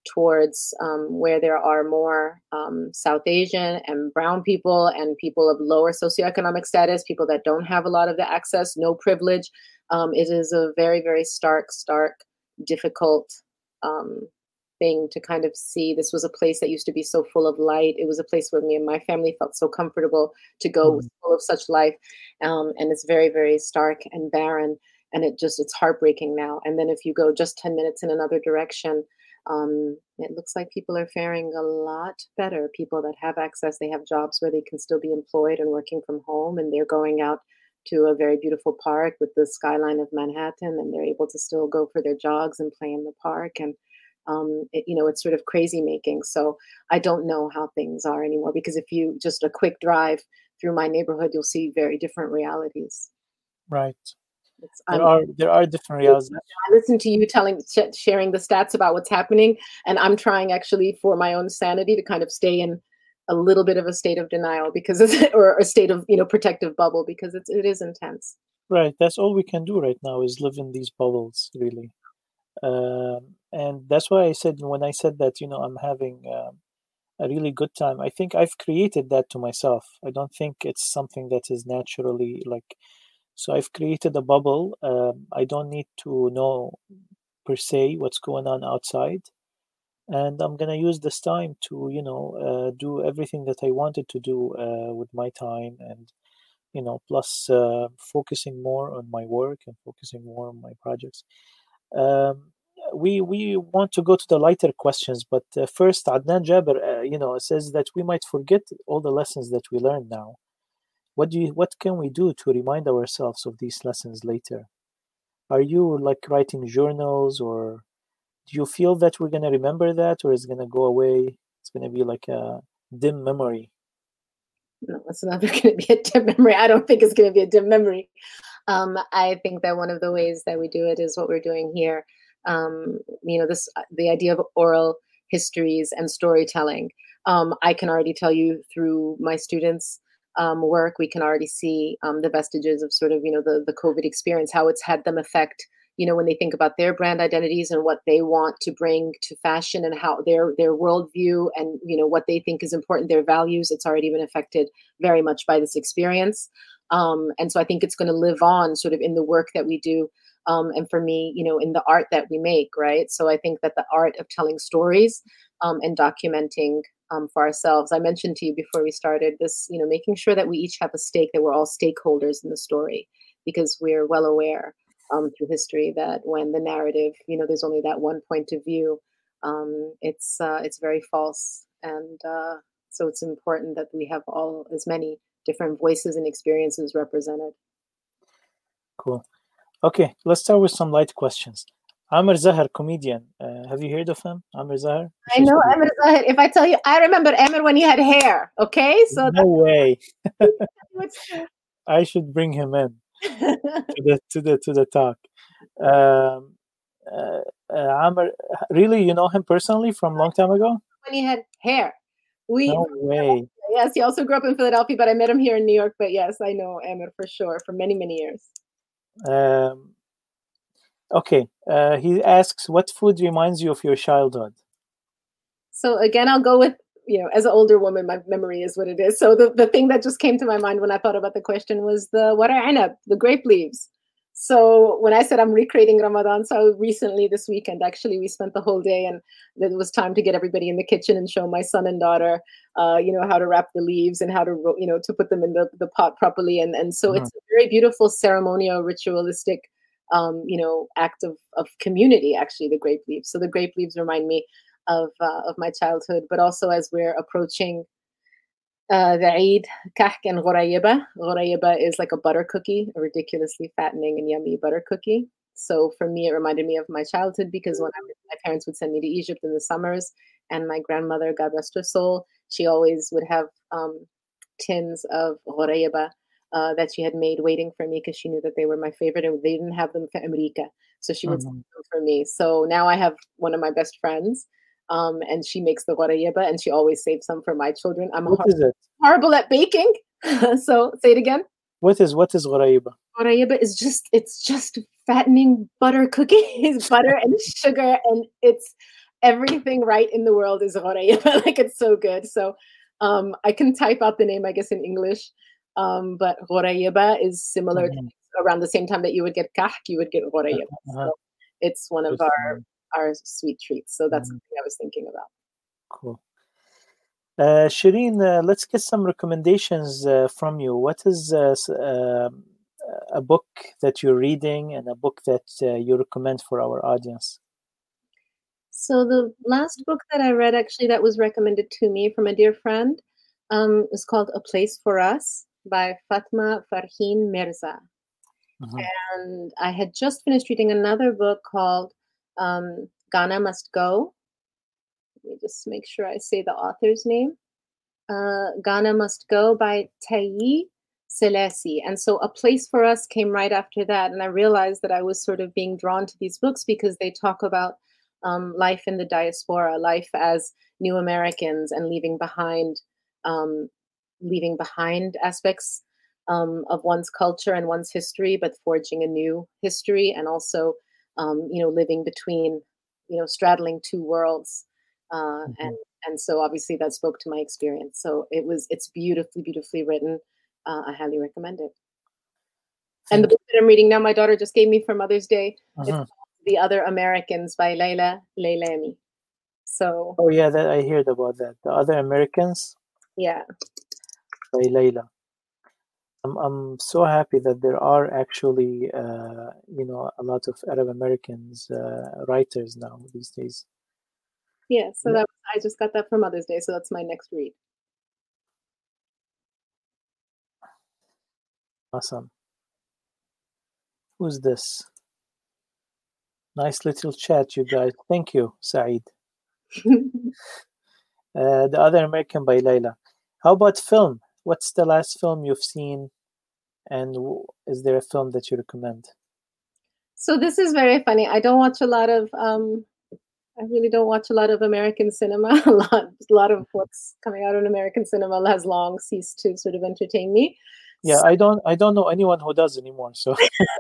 S3: towards where there are more South Asian and brown people and people of lower socioeconomic status, people that don't have a lot of the access, no privilege. It is a very, very stark, difficult thing to kind of see. This was a place that used to be so full of light. It was a place where me and my family felt so comfortable to go, full of such life. And it's very, very stark and barren. And it's heartbreaking now. And then if you go just 10 minutes in another direction, it looks like people are faring a lot better. People that have access, they have jobs where they can still be employed and working from home, and they're going out to a very beautiful park with the skyline of Manhattan, and they're able to still go for their jogs and play in the park. And it's sort of crazy making. So I don't know how things are anymore, because if you just a quick drive through my neighborhood, you'll see very different realities.
S2: Right. There are different realities.
S3: I listen to you sharing the stats about what's happening, and I'm trying actually for my own sanity to kind of stay in a little bit of a state of denial or a state of protective bubble, because it is intense.
S2: Right. That's all we can do right now is live in these bubbles, really. And that's why I said, when I said that, I'm having a really good time, I think I've created that to myself. I don't think it's something that is naturally so I've created a bubble. I don't need to know per se what's going on outside. And I'm going to use this time to, do everything that I wanted to do with my time, and, plus focusing more on my work and focusing more on my projects. We want to go to the lighter questions, but first, Adnan Jaber, says that we might forget all the lessons that we learned now. What can we do to remind ourselves of these lessons later? Are you writing journals, or do you feel that we're going to remember that, or is it going to go away? It's going to be like a dim memory.
S3: No, it's not going to be a dim memory. I don't think it's going to be a dim memory. I think that one of the ways that we do it is what we're doing here. The idea of oral histories and storytelling. I can already tell you through my students' work, we can already see the vestiges of sort of, the COVID experience, how it's had them affect, when they think about their brand identities and what they want to bring to fashion, and how their worldview and, what they think is important, their values, it's already been affected very much by this experience. And so I think it's going to live on sort of in the work that we do. And for me, in the art that we make, right? So I think that the art of telling stories and documenting for ourselves. I mentioned to you before we started this, making sure that we each have a stake, that we're all stakeholders in the story, because we're well aware through history that when the narrative, there's only that one point of view, it's very false. And so it's important that we have as many different voices and experiences represented.
S2: Cool. Okay, let's start with some light questions. Amr Zahar, comedian. Have you heard of him? Amr Zahar?
S3: I know Amr Zahar. If I tell you, I remember Amr when he had hair. Okay, so
S2: no way. I should bring him in to the talk. Amr, really, you know him personally from a long time ago?
S3: When he had hair.
S2: No way.
S3: Yes, he also grew up in Philadelphia, but I met him here in New York. But yes, I know Amr for sure for many, many years.
S2: Okay. He asks, what food reminds you of your childhood?
S3: So again, I'll go with, as an older woman, my memory is what it is. So the thing that just came to my mind when I thought about the question was the waraq anab, the grape leaves. So when I said I'm recreating Ramadan, so recently this weekend, actually, we spent the whole day, and it was time to get everybody in the kitchen and show my son and daughter, how to wrap the leaves and how to, to put them in the pot properly. And so it's a very beautiful ceremonial, ritualistic, act of community, actually, the grape leaves. So the grape leaves remind me of my childhood, but also as we're approaching the Eid, kahk and ghorayeba. Ghorayeba is like a butter cookie, a ridiculously fattening and yummy butter cookie. So for me, it reminded me of my childhood, because when my parents would send me to Egypt in the summers, and my grandmother, God rest her soul, she always would have tins of ghorayeba that she had made waiting for me, because she knew that they were my favorite, and they didn't have them for America. So she would send them for me. So now I have one of my best friends, and she makes the ghorayeba, and she always saves some for my children. I'm horrible at baking. So say it again.
S2: What is ghorayeba?
S3: Ghorayeba is just fattening butter cookies, butter and sugar, and it's everything right in the world is Ghorayeba. Like it's so good. So I can type out the name, I guess, in English. But Ghorayeba is similar to around the same time that you would get kahk, you would get Ghorayeba. So it's one of our sweet treats. So that's something I was thinking about.
S2: Cool. Shireen, let's get some recommendations from you. What is a book that you're reading and a book that you recommend for our audience?
S3: So the last book that I read, actually, that was recommended to me from a dear friend, is called A Place for Us by Fatma Farheen Mirza. And I had just finished reading another book called Ghana Must Go. Let me just make sure I say the author's name. Ghana Must Go by Tayi Selesi. And so A Place for Us came right after that. And I realized that I was sort of being drawn to these books because they talk about life in the diaspora, life as new Americans, and leaving behind aspects of one's culture and one's history, but forging a new history, and also, living between, straddling two worlds. And so obviously that spoke to my experience. So it's beautifully, beautifully written. I highly recommend it. And the book that I'm reading now, my daughter just gave me for Mother's Day. It's called The Other Americans by Leila Leilani. So.
S2: Oh yeah, that I heard about that. The Other Americans.
S3: Yeah.
S2: By Leila. I'm so happy that there are actually a lot of Arab Americans writers now these days.
S3: Yeah, so I just got that for Mother's Day, so that's my next read.
S2: Awesome. Who's this? Nice little chat, you guys. Thank you, Saeed. The Other American by Leila. How about film? What's the last film you've seen? And is there a film that you recommend?
S3: So this is very funny. I don't watch a lot of I really don't watch a lot of American cinema. A lot of what's coming out in American cinema has long ceased to sort of entertain me.
S2: Yeah, I don't know anyone who does anymore. So,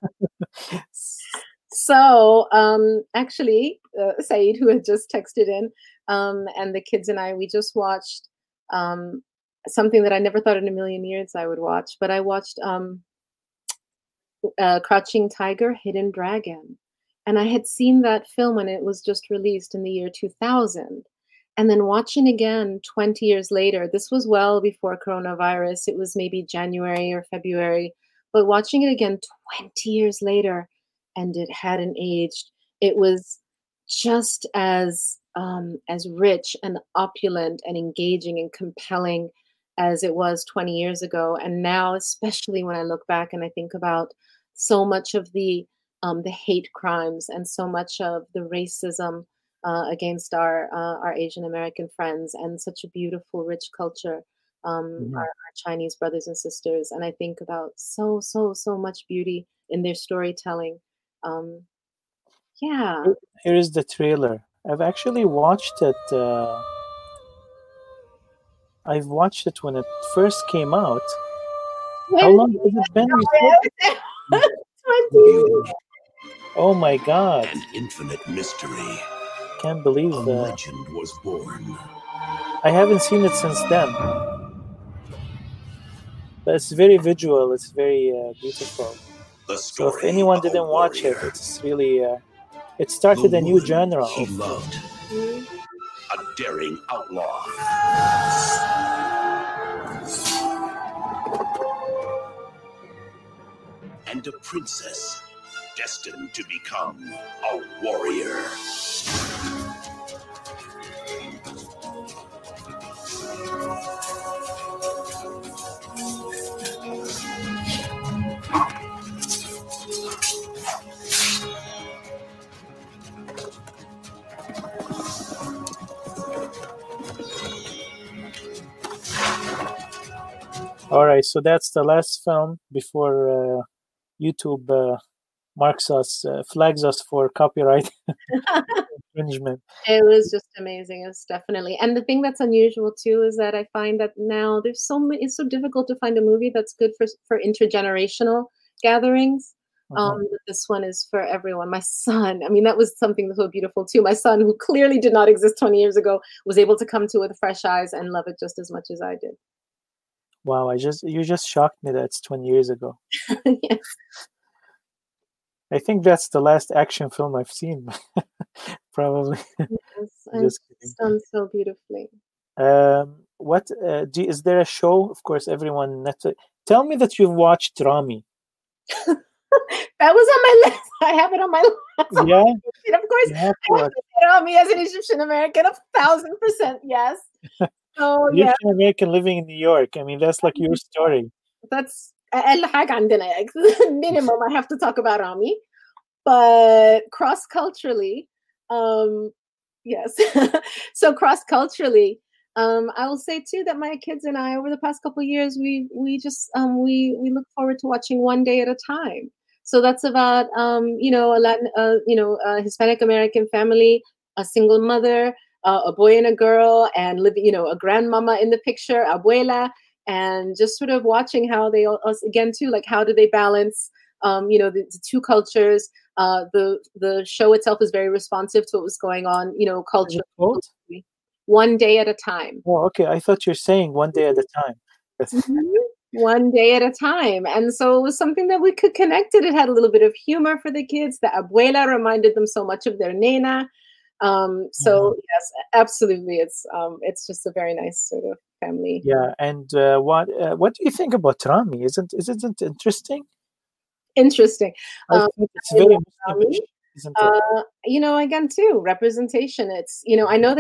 S3: actually, Saeed, who had just texted in, and the kids and I, we just watched something that I never thought in a million years I would watch. But I watched Crouching Tiger, Hidden Dragon. And I had seen that film when it was just released in the year 2000. And then watching again 20 years later, this was well before coronavirus. It was maybe January or February. But watching it again 20 years later, and it hadn't aged, it was just as rich and opulent and engaging and compelling as it was 20 years ago. And now, especially when I look back and I think about so much of the hate crimes and so much of the racism against our Asian American friends, and such a beautiful, rich culture, our Chinese brothers and sisters. And I think about so much beauty in their storytelling. Yeah.
S2: Here is the trailer. I've actually watched it. I've watched it when it first came out. How long has it been?
S3: 20.
S2: Oh my God!
S4: An infinite mystery.
S2: Can't believe
S4: a legend was born.
S2: I haven't seen it since then. But it's very visual. It's very beautiful. So if anyone didn't watch it, it's really it started a new genre.
S4: He loved. A daring outlaw. And a princess destined to become a warrior.
S2: All right, so that's the last film before YouTube flags us for copyright infringement.
S3: It was just amazing. It's definitely, and the thing that's unusual too is that I find that now it's so difficult to find a movie that's good for intergenerational gatherings. This one is for everyone. My son, I mean, that was something so beautiful too. My son, who clearly did not exist 20 years ago, was able to come to it with fresh eyes and love it just as much as I did.
S2: Wow, you just shocked me that it's 20 years ago.
S3: Yes.
S2: I think that's the last action film I've seen, probably.
S3: Yes, and
S2: Just
S3: it's
S2: kidding.
S3: done so beautifully.
S2: What is there a show? Of course, everyone. Netflix. Tell me that you've watched Rami.
S3: That was on my list. I have it on my list.
S2: Yeah,
S3: And of course,
S2: you have to
S3: I have
S2: watch.
S3: to say Rami as an Egyptian American, 1,000% yes. So yeah,
S2: Egyptian American living in New York. I mean, that's like your story.
S3: that's أقل حاجة عندنا. Like, minimum. I have to talk about Rami, but cross-culturally, yes. So cross-culturally, I will say too that my kids and I, over the past couple of years, we just we look forward to watching One Day at a Time. So that's about a Latin, a Hispanic American family, a single mother, a boy and a girl, and a grandmama in the picture, abuela, and just sort of watching how they again too, like how do they balance the two cultures. The show itself is very responsive to what was going on,
S2: Is it called?
S3: culturally. One Day at a Time.
S2: Oh, okay. I thought you're saying One Day at a Time.
S3: One day at a time. And so it was something that we could connect it. It had a little bit of humor for the kids. The abuela reminded them so much of their nena. Yes, absolutely. It's just a very nice sort of family.
S2: Yeah, and what do you think about Rami? Isn't it interesting?
S3: Interesting.
S2: I think it's very Muslimish, isn't it?
S3: Again too, representation. It's I know that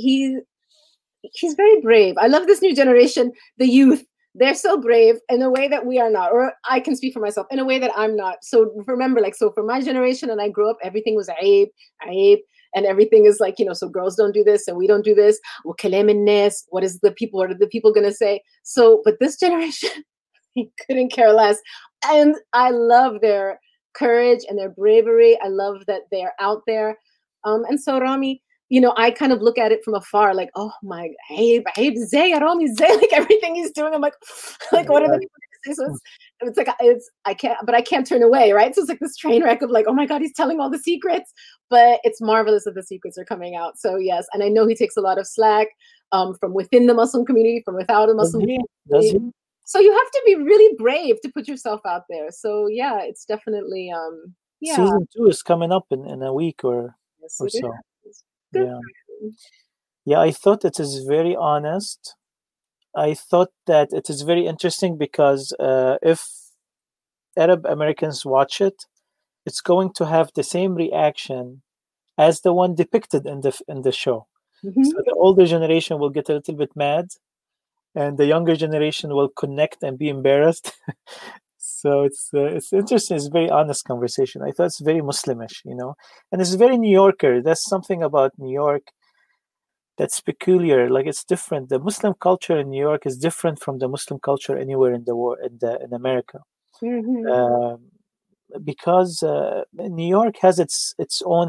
S3: he's very brave. I love this new generation, the youth. They're so brave in a way that we are not, or I can speak for myself in a way that I'm not. So remember, so for my generation, and I grew up, everything was aib, and everything is like, so girls don't do this and we don't do this. What are the people going to say? So, but this generation, he couldn't care less. And I love their courage and their bravery. I love that they're out there. And so Rami, I kind of look at it from afar, like, oh my, hey, Zay, Rami, Zay, like everything he's doing. I'm like what are the people going to say? So it's like, I can't turn away, right? So it's like this train wreck of like, oh my God, he's telling all the secrets, but it's marvelous that the secrets are coming out. So yes, and I know he takes a lot of slack from within the Muslim community, from without a Muslim community.
S2: Does he?
S3: So you have to be really brave to put yourself out there. So yeah, it's definitely
S2: Season 2 is coming up in a week or so. Yeah, I thought it is very honest. I thought that it is very interesting because if Arab Americans watch it, it's going to have the same reaction as the one depicted in the show.
S3: Mm-hmm.
S2: So the older generation will get a little bit mad, and the younger generation will connect and be embarrassed. So it's interesting. It's a very honest conversation. I thought it's very Muslimish, and it's very New Yorker. There's something about New York that's peculiar. Like it's different. The Muslim culture in New York is different from the Muslim culture anywhere in the world, in America, because New York has its own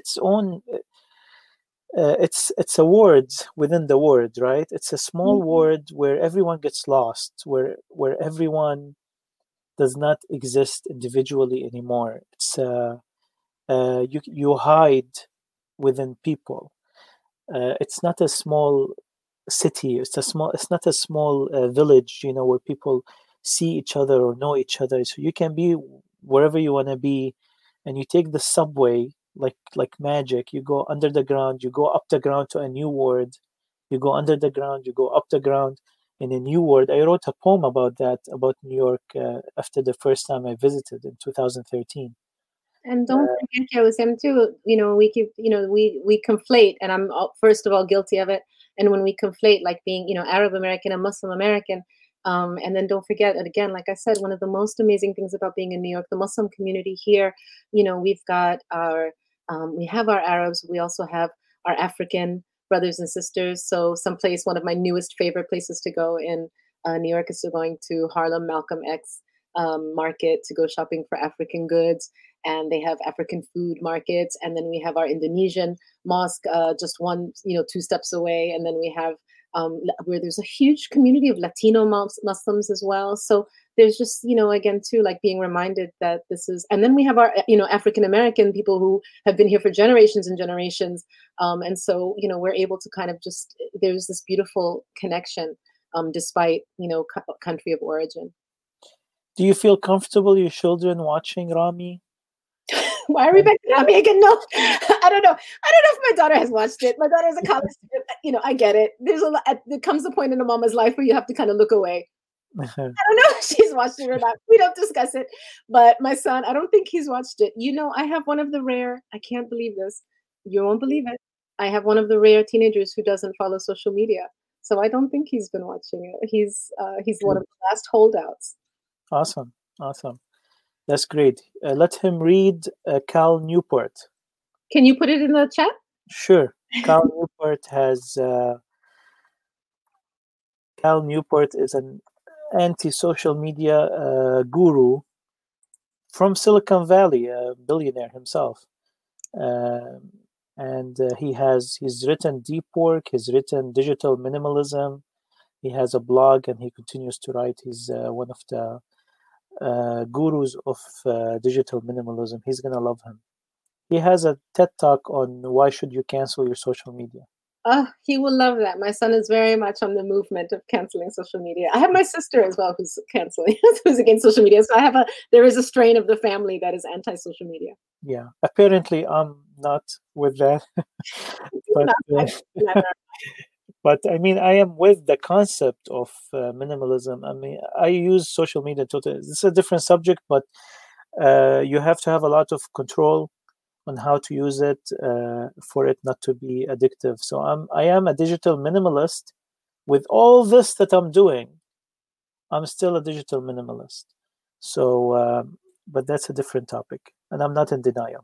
S2: it's a word within the word, right? It's a small word where everyone gets lost, where everyone does not exist individually anymore. It's you hide within people. It's not a small city. It's not a small village, where people see each other or know each other. So you can be wherever you want to be, and you take the subway like magic. You go under the ground, you go up the ground to a new world. You go under the ground, you go up the ground in a new world. I wrote a poem about that, about New York, after the first time I visited in 2013.
S3: And don't forget, Him too. We keep, we conflate, and I'm first of all guilty of it. And when we conflate, like being, Arab American and Muslim American, and then don't forget, and again, like I said, one of the most amazing things about being in New York, the Muslim community here, we've got we have our Arabs, we also have our African brothers and sisters. So one of my newest favorite places to go in New York is going to Harlem Malcolm X market to go shopping for African goods. And they have African food markets. And then we have our Indonesian mosque just one, 2 steps away. And then we have where there's a huge community of Latino Muslims as well. So there's just, again, too, like being reminded that this is, and then we have our, African American people who have been here for generations and generations. And so, we're able to kind of just, there's this beautiful connection, despite, country of origin.
S2: Do you feel comfortable your children watching Rami?
S3: Why are we back to Rami again? No, I don't know. I don't know if my daughter has watched it. My daughter's a college student. I get it. There comes a point in a mama's life where you have to kind of look away. I don't know if she's watched it or not. We don't discuss it. But my son, I don't think he's watched it. I have one of the rare, I can't believe this. You won't believe it. I have one of the rare teenagers who doesn't follow social media. So I don't think he's been watching it. He's one of the last holdouts.
S2: Awesome. That's great. Let him read Cal Newport.
S3: Can you put it in the chat?
S2: Sure. Cal Newport Cal Newport is an anti-social media guru from Silicon Valley, a billionaire himself. And he's written Deep Work, he's written Digital Minimalism, he has a blog, and he continues to write. He's one of the gurus of digital minimalism. He's gonna love him. He has a TED Talk on why should you cancel your social media.
S3: He will love that. My son is very much on the movement of canceling social media. I have my sister as well who's canceling, who's against social media. So there is a strain of the family that is anti-social media.
S2: Yeah, apparently I'm not with that. But I mean, I am with the concept of minimalism. I mean, I use social media totally. It's a different subject, but you have to have a lot of control on how to use it for it not to be addictive. So I am a digital minimalist. With all this that I'm doing, I'm still a digital minimalist. So, but that's a different topic, and I'm not in denial.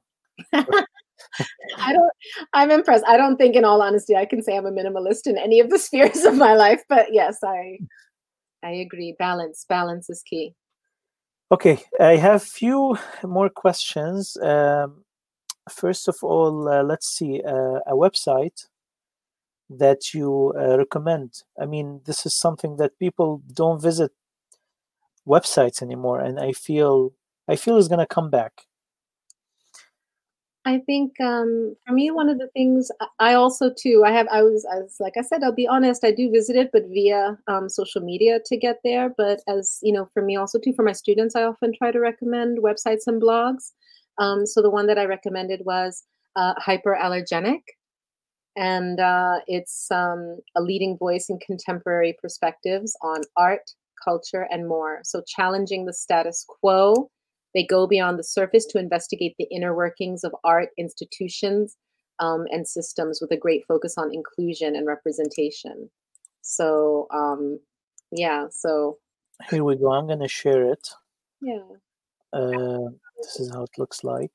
S3: I'm impressed. I don't think, in all honesty, I can say I'm a minimalist in any of the spheres of my life, but yes, I agree. Balance is key.
S2: Okay, I have few more questions. First of all, let's see, a website that you recommend. I mean, this is something that people don't visit websites anymore, and I feel it's gonna come back.
S3: I think for me, one of the things I also too, I was like I said, I'll be honest, I do visit it, but via social media to get there. But as for me also too, for my students, I often try to recommend websites and blogs. So the one that I recommended was Hyperallergenic, and it's a leading voice in contemporary perspectives on art, culture, and more. So challenging the status quo. They go beyond the surface to investigate the inner workings of art, institutions, and systems with a great focus on inclusion and representation. So, yeah, so.
S2: Here we go. I'm going to share it.
S3: Yeah.
S2: This is how it looks like.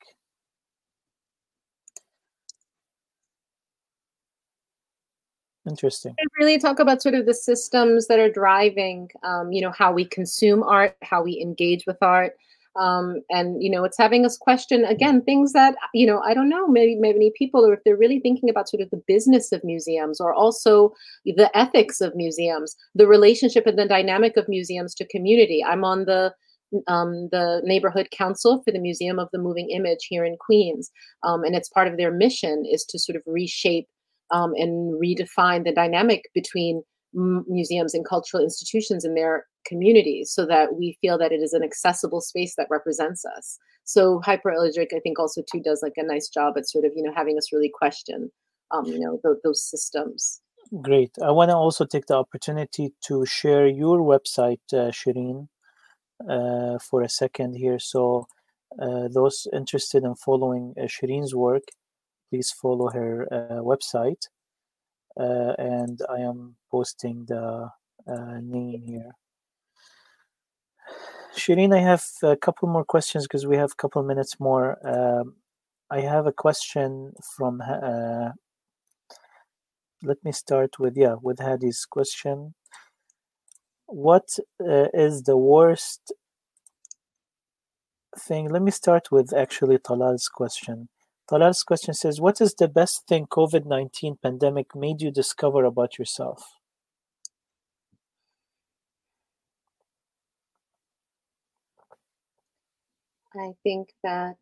S2: Interesting.
S3: I really talk about sort of the systems that are driving, how we consume art, how we engage with art. And it's having us question again things that I don't know, maybe many people, or if they're really thinking about sort of the business of museums, or also the ethics of museums, the relationship and the dynamic of museums to community. I'm on the neighborhood council for the Museum of the Moving Image here in Queens, and it's part of their mission is to sort of reshape and redefine the dynamic between museums and cultural institutions in their communities, so that we feel that it is an accessible space that represents us. So Hyperallergenic, I think, also too does like a nice job at sort of having us really question those systems.
S2: Great. I want to also take the opportunity to share your website, Shireen, for a second here. So those interested in following Shireen's work, please follow her website. And I am posting the name here. Shireen, I have a couple more questions because we have a couple minutes more. I have a question from, let me start with Hadi's question. What is the worst thing? Let me start with actually Talal's question. Talal's question says, what is the best thing COVID-19 pandemic made you discover about yourself?
S3: I think that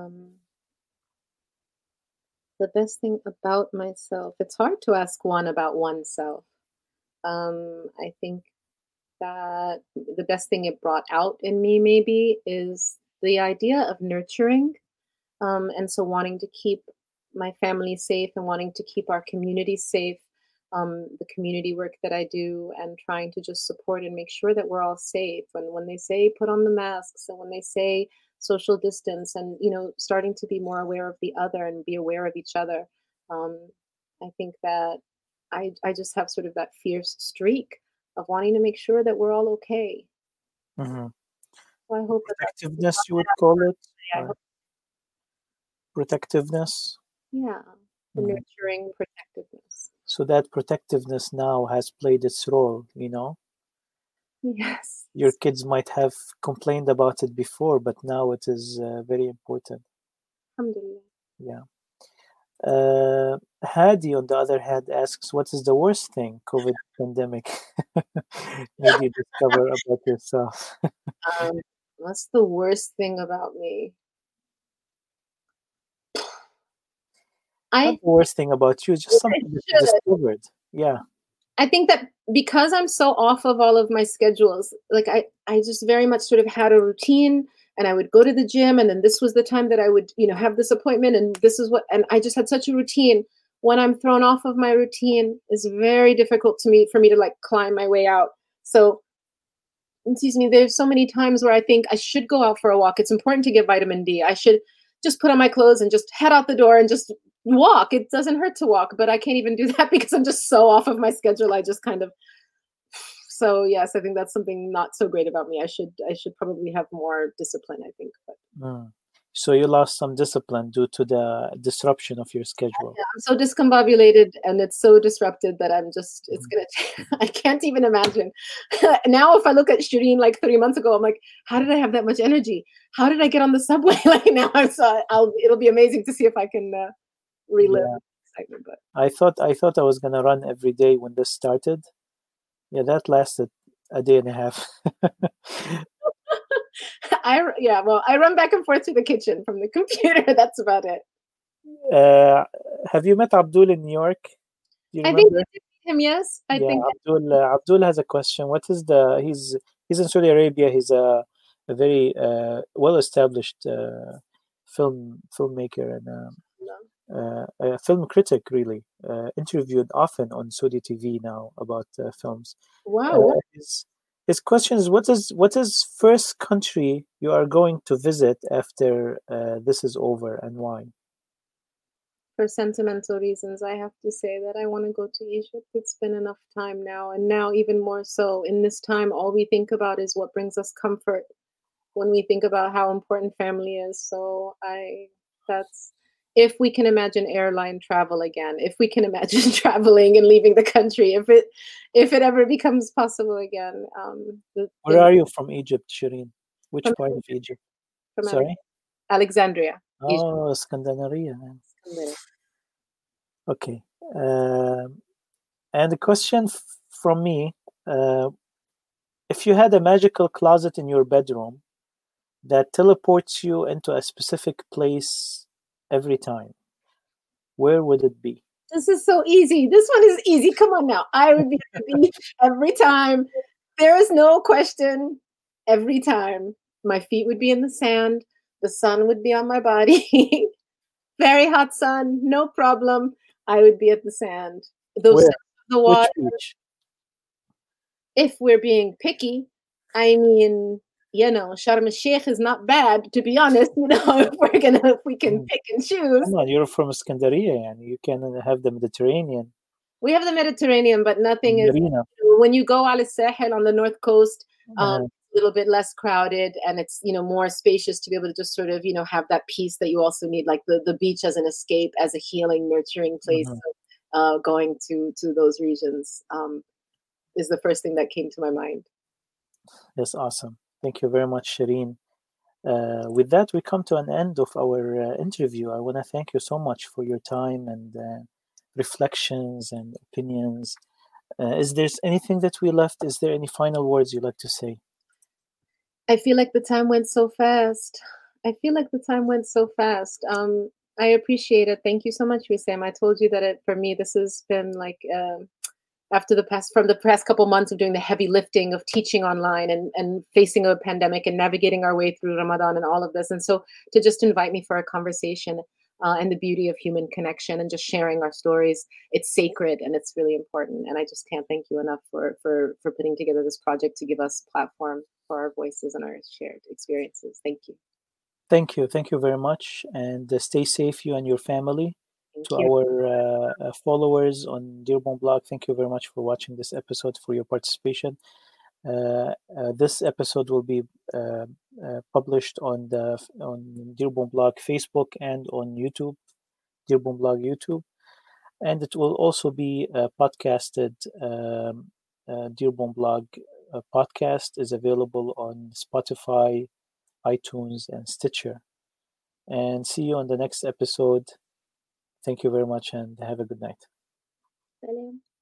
S3: the best thing about myself, it's hard to ask one about oneself. I think that the best thing it brought out in me maybe is the idea of nurturing. And so wanting to keep my family safe and wanting to keep our community safe, the community work that I do, and trying to just support and make sure that we're all safe. And when they say put on the masks, and when they say social distance, and starting to be more aware of the other and be aware of each other, um, I think that I just have sort of that fierce streak of wanting to make sure that we're all okay.
S2: Hmm.
S3: So I hope that
S2: Protectiveness, you would call it?
S3: I
S2: Or
S3: hope,
S2: protectiveness?
S3: yeah, the
S2: Mhm.
S3: nurturing protectiveness.
S2: So that protectiveness now has played its role, you know?
S3: Yes.
S2: Your kids might have complained about it before, but now it is very important.
S3: Alhamdulillah.
S2: Yeah. Hadi, on the other hand, asks, "What is the worst thing COVID pandemic made you discover about yourself?"
S3: What's the worst thing about me?
S2: Not
S3: I
S2: the worst thing about you, just something that you
S3: should.
S2: discovered. Yeah.
S3: I think that because I'm so off of all of my schedules, like I just very much sort of had a routine, and I would go to the gym, and then this was the time that I would, have this appointment, and this is what, and I just had such a routine. When I'm thrown off of my routine, it's very difficult for me to like climb my way out. So, excuse me, there's so many times where I think I should go out for a walk. It's important to get vitamin D. I should just put on my clothes and just head out the door and just walk. It doesn't hurt to walk, but I can't even do that because I'm just so off of my schedule. I just kind of, so yes, I think that's something not so great about me. I should probably have more discipline, I think. But
S2: Mm. So you lost some discipline due to the disruption of your schedule.
S3: yeah, I'm so discombobulated and it's so disrupted that it's
S2: Mhm.
S3: gonna I can't even imagine. Now if I look at Shireen like 3 months ago, I'm like, how did I have that much energy? How did I get on the subway? Like now it'll be amazing to see if I can relive
S2: Yeah,
S3: the excitement. But
S2: I thought I was gonna run every day when this started. Yeah, that lasted a day and a half.
S3: yeah, well, I run back and forth to the kitchen from the computer. That's about it.
S2: Uh, have you met Abdul in New York? Do you
S3: I think
S2: remember?
S3: I did meet him, yes. I
S2: Yeah,
S3: think
S2: Abdul has a question. What is the he's in Saudi Arabia. He's a very well-established filmmaker and a film critic, really. Interviewed often on Saudi TV now about films.
S3: wow.
S2: His question is, what is first country you are going to visit after this is over, and why?
S3: For sentimental reasons, I have to say that I want to go to Egypt. It's been enough time now, and now even more so. In this time, all we think about is what brings us comfort when we think about how important family is. So that's if we can imagine airline travel again, if we can imagine traveling and leaving the country, if it ever becomes possible again.
S2: Where are you from Egypt, Shireen? Which
S3: From,
S2: part of Egypt?
S3: from
S2: Sorry?
S3: Alexandria, Egypt.
S2: Oh, Scandinavia. Okay. And the question from me, uh, if you had a magical closet in your bedroom that teleports you into a specific place every time, where would it be?
S3: This is so easy. This one is easy. Come on now. I would be at the beach every time. There is no question. Every time. My feet would be in the sand. The sun would be on my body. Very hot sun. No problem. I would be at the sand. Those
S2: Where?
S3: sounds of the
S2: Which
S3: water.
S2: beach?
S3: If we're being picky, I mean, Sharm el Sheikh is not bad, to be honest. If we can
S2: Mm.
S3: pick and choose.
S2: Come on, you're from Scandinavia, and you can have the Mediterranean
S3: We have the Mediterranean, but nothing is.
S2: marina.
S3: When you go Al Sahel on the north coast,
S2: Uh,
S3: a little bit less crowded, and it's more spacious to be able to just sort of have that peace that you also need, like the beach as an escape, as a healing, nurturing place.
S2: mhm.
S3: So, going to those regions is the first thing that came to my mind.
S2: That's awesome. Thank you very much, Shireen. With that, we come to an end of our interview. I want to thank you so much for your time and reflections and opinions. Is there anything that we left? Is there any final words you'd like to say?
S3: I feel like the time went so fast. I feel like the time went so fast. I appreciate it. Thank you so much, Wissam. I told you that for me, this has been like after from the past couple months of doing the heavy lifting of teaching online and facing a pandemic and navigating our way through Ramadan and all of this. And so to just invite me for a conversation and the beauty of human connection and just sharing our stories, it's sacred and it's really important. And I just can't thank you enough for putting together this project to give us platform for our voices and our shared experiences. Thank you.
S2: Thank you. Thank you very much. And stay safe, you and your family.
S3: Thank
S2: To
S3: you.
S2: our followers on Dearborn Blog, thank you very much for watching this episode, for your participation. This episode will be published on Dearborn Blog Facebook and on YouTube, Dearborn Blog YouTube. And it will also be podcasted. Dearborn Blog podcast is available on Spotify, iTunes, and Stitcher. And see you on the next episode. Thank you very much and have a good night.
S3: Salam.